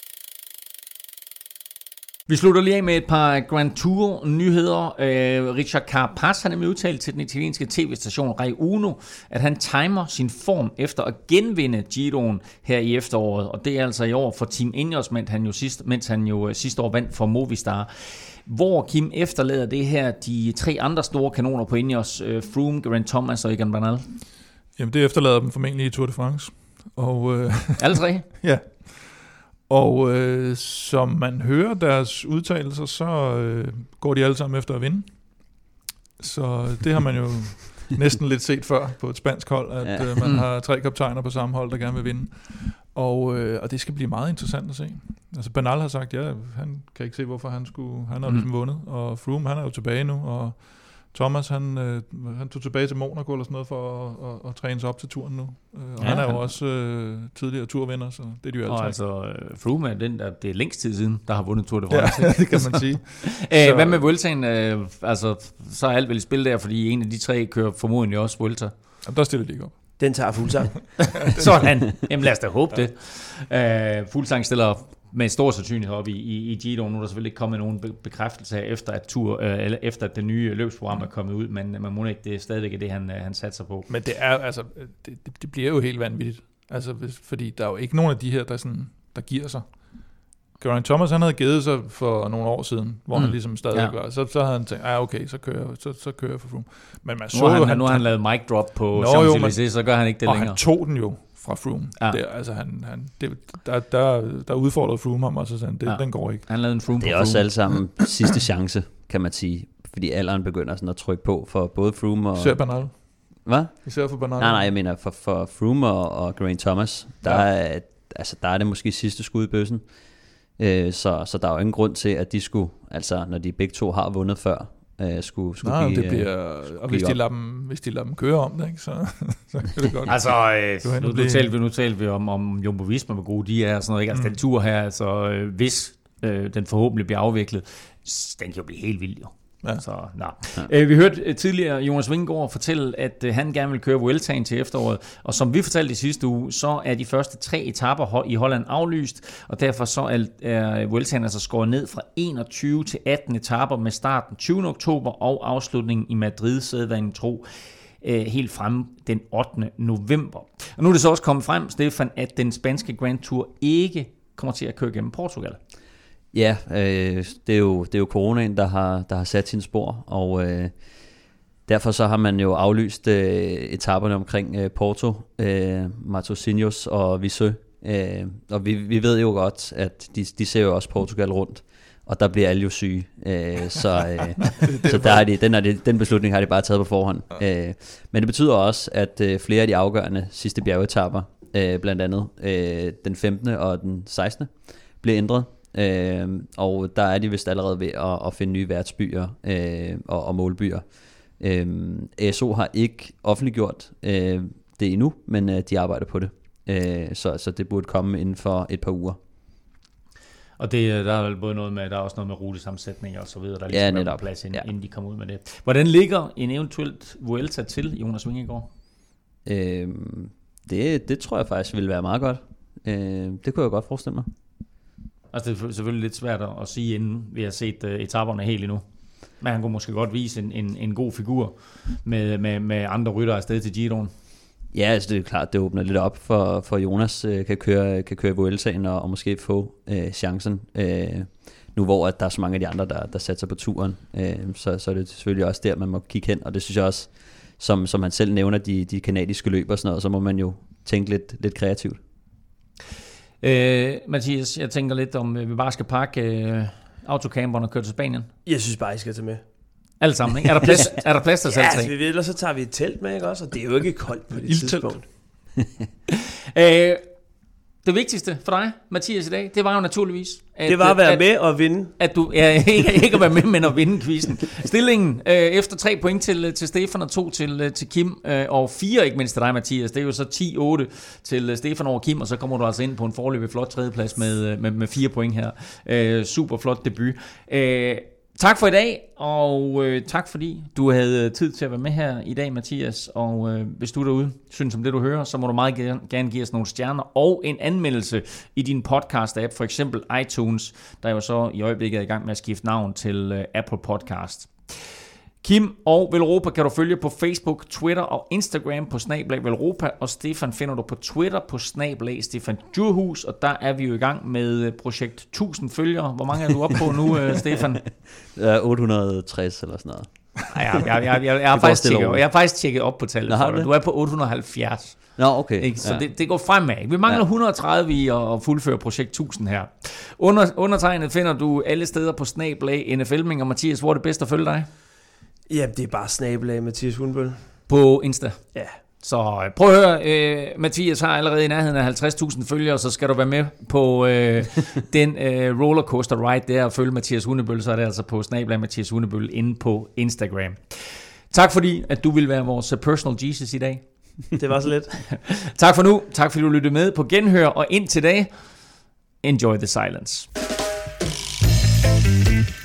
Vi slutter lige af med et par Grand Tour-nyheder. Richard Carapaz har nemlig udtalt til den italienske tv-station Rai Uno, at han timer sin form efter at genvinde Giroen her i efteråret. Og det er altså i år for Team Ineos, mens han jo sidste år vandt for Movistar. Hvor Kim efterlader det her de 3 andre store kanoner på Ineos, Froome, Geraint Thomas og Egan Bernal? Jamen det efterlader dem formentlig i Tour de France. Og, alle 3? Ja. Og som man hører deres udtalelser, så går de alle sammen efter at vinde. Så det har man jo næsten lidt set før på et spansk hold, at man har 3 kaptajner på samme hold, der gerne vil vinde. Og det skal blive meget interessant at se. Altså Bernal har sagt, han kan ikke se, hvorfor han har ligesom vundet. Og Froome, han er jo tilbage nu, og Thomas, han tog tilbage til Monaco eller sådan noget for at træne sig op til turen nu. Og han er jo også tidligere turvinder, så det er de jo alle. Og altså, Froome er det er længst tid siden, der har vundet Tour de France. Ja, det kan man sige. Hvad med Vueltaen? Så er alt vel i spil der, fordi en af de 3 kører formodentlig også Vuelta. Ja, der stiller de ikke op. Den tager Fuglsang. Sådan. Jamen lad os da håbe det. Fuglsang stiller med stor sandsynlighed op i Giro. Nu er der selvfølgelig ikke kommet nogen bekræftelse af, efter at det nye løbsprogram er kommet ud, men man må ikke, det er stadigvæk det, han satser på. Men det er altså, det bliver jo helt vanvittigt. Altså, fordi der er jo ikke nogen af de her, der giver sig. Geraint Thomas, han havde givet sig for nogle år siden, hvor han ligesom stadig gør. Så havde han tænkt, okay, så kører jeg for Froome. Men man så jo, nu har han lavet mic drop på Champs-Élysées, så gør han ikke det længere. Og han tog den jo fra Froome. Ja. Der udfordrede Froome ham, og så sagde den går ikke. Han lavede en Froome. Det er også alle sammen sidste chance, kan man sige. Fordi alderen begynder sådan at trykke på for både Froome og... Især Bernal. Hvad? Især for Bernal. Nej, jeg mener for Froome og Geraint Thomas, der er det måske sidste skud i bøssen. Så der er jo ingen grund til, at de skulle, altså når de begge 2 har vundet før, skulle give, det bliver, og hvis de lader dem køre om det, ikke, så kan det godt. Altså, nu talte vi om Jumbo Visma, hvor gode de er, og sådan noget, ikke? Altså den tur her, altså hvis den forhåbentlig bliver afviklet, den kan jo blive helt vild jo. Ja. Så, vi hørte tidligere Jonas Vingegaard fortælle, at han gerne vil køre Vueltaen til efteråret, og som vi fortalte i sidste uge, så er de første 3 etaper i Holland aflyst, og derfor så er Vueltaen altså skåret ned fra 21 til 18 etaper med starten 20. oktober og afslutningen i Madrid, sædvanen tro, helt frem den 8. november. Og nu er det så også kommet frem, Stefan, at den spanske Grand Tour ikke kommer til at køre gennem Portugal. Ja, det er jo coronaen, der har sat sine spor, og derfor så har man jo aflyst etaperne omkring Porto, Matosinhos og Viseu. Og vi ved jo godt, at de ser jo også Portugal rundt, og der bliver alle jo syge. Så der har den beslutning har de bare taget på forhånd. Men det betyder også, at flere af de afgørende sidste bjergetapper, blandt andet den 15. og den 16. bliver ændret. Og der er de vist allerede ved at finde nye værtsbyer og målbyer. ASO har ikke offentliggjort det endnu, men de arbejder på det. Så det burde komme inden for et par uger. Og der er vel både noget med, der er også noget med rutesammensætning og så videre, der ligesom er på plads, inden de kommer ud med det. Hvordan ligger en eventuelt Vuelta til, Jonas Vingegaard? Det tror jeg faktisk ville være meget godt. Det kunne jeg godt forestille mig. Altså det er selvfølgelig lidt svært at sige, inden vi har set etaperne helt endnu. Men han kunne måske godt vise en god figur med andre ryttere afsted til Giroen. Ja, altså det er klart, det åbner lidt op for Jonas kan køre Vueltaen og måske få chancen. Nu hvor at der er så mange af de andre, der satser på turen, så er det selvfølgelig også der, man må kigge hen. Og det synes jeg også, som han selv nævner, de kanadiske løb og sådan noget, så må man jo tænke lidt kreativt. Mathias, jeg tænker lidt om, vi bare skal pakke autocamperen og køre til Spanien. Jeg synes bare, I skal tage med. Alle sammen, ikke? Er der plads til selv? Ja, vi vil, og så tager vi et telt med, ikke også? Og det er jo ikke koldt på det tidspunkt. Det vigtigste for dig, Mathias, i dag, det var jo naturligvis... Det var at være med og vinde. At du, ikke at være med, men at vinde quizzen. Stillingen efter 3 point til Stefan og 2 til Kim, og 4 ikke mindst til dig, Mathias. Det er jo så 10-8 til Stefan over Kim, og så kommer du altså ind på en foreløbig flot tredjeplads med 4 point her. Super flot debut. Tak for i dag, og tak fordi du havde tid til at være med her i dag, Mathias. Og hvis du derude synes om det, du hører, så må du meget gerne give os nogle stjerner og en anmeldelse i din podcast-app, for eksempel iTunes, der jo så i øjeblikket er i gang med at skifte navn til Apple Podcast. Kim og Velropa kan du følge på Facebook, Twitter og Instagram på @Velropa, og Stefan finder du på Twitter på @Stefan Djurhus, og der er vi jo i gang med projekt 1000 følgere. Hvor mange er du oppe på nu, Stefan? 860 eller sådan noget. Jeg har faktisk tjekket op på tallet for dig. Du er på 870. Nå, okay. Ikke? Så det går fremad. Vi mangler 130 i at fuldføre projekt 1000 her. Undertegnet finder du alle steder på @NFLming, og Mathias, hvor er det bedst at følge dig? Ja, det er bare Mathias Hundbøl. På Insta? Ja. Så prøv at høre, Mathias har allerede i nærheden af 50.000 følgere, så skal du være med på den rollercoaster ride der og følge Mathias Hundebøl, så er det altså på @Mathias Hundebøl inde på Instagram. Tak fordi, at du vil være vores personal Jesus i dag. Det var så lidt. Tak for nu. Tak fordi du lyttede med på Genhør, og indtil da, enjoy the silence.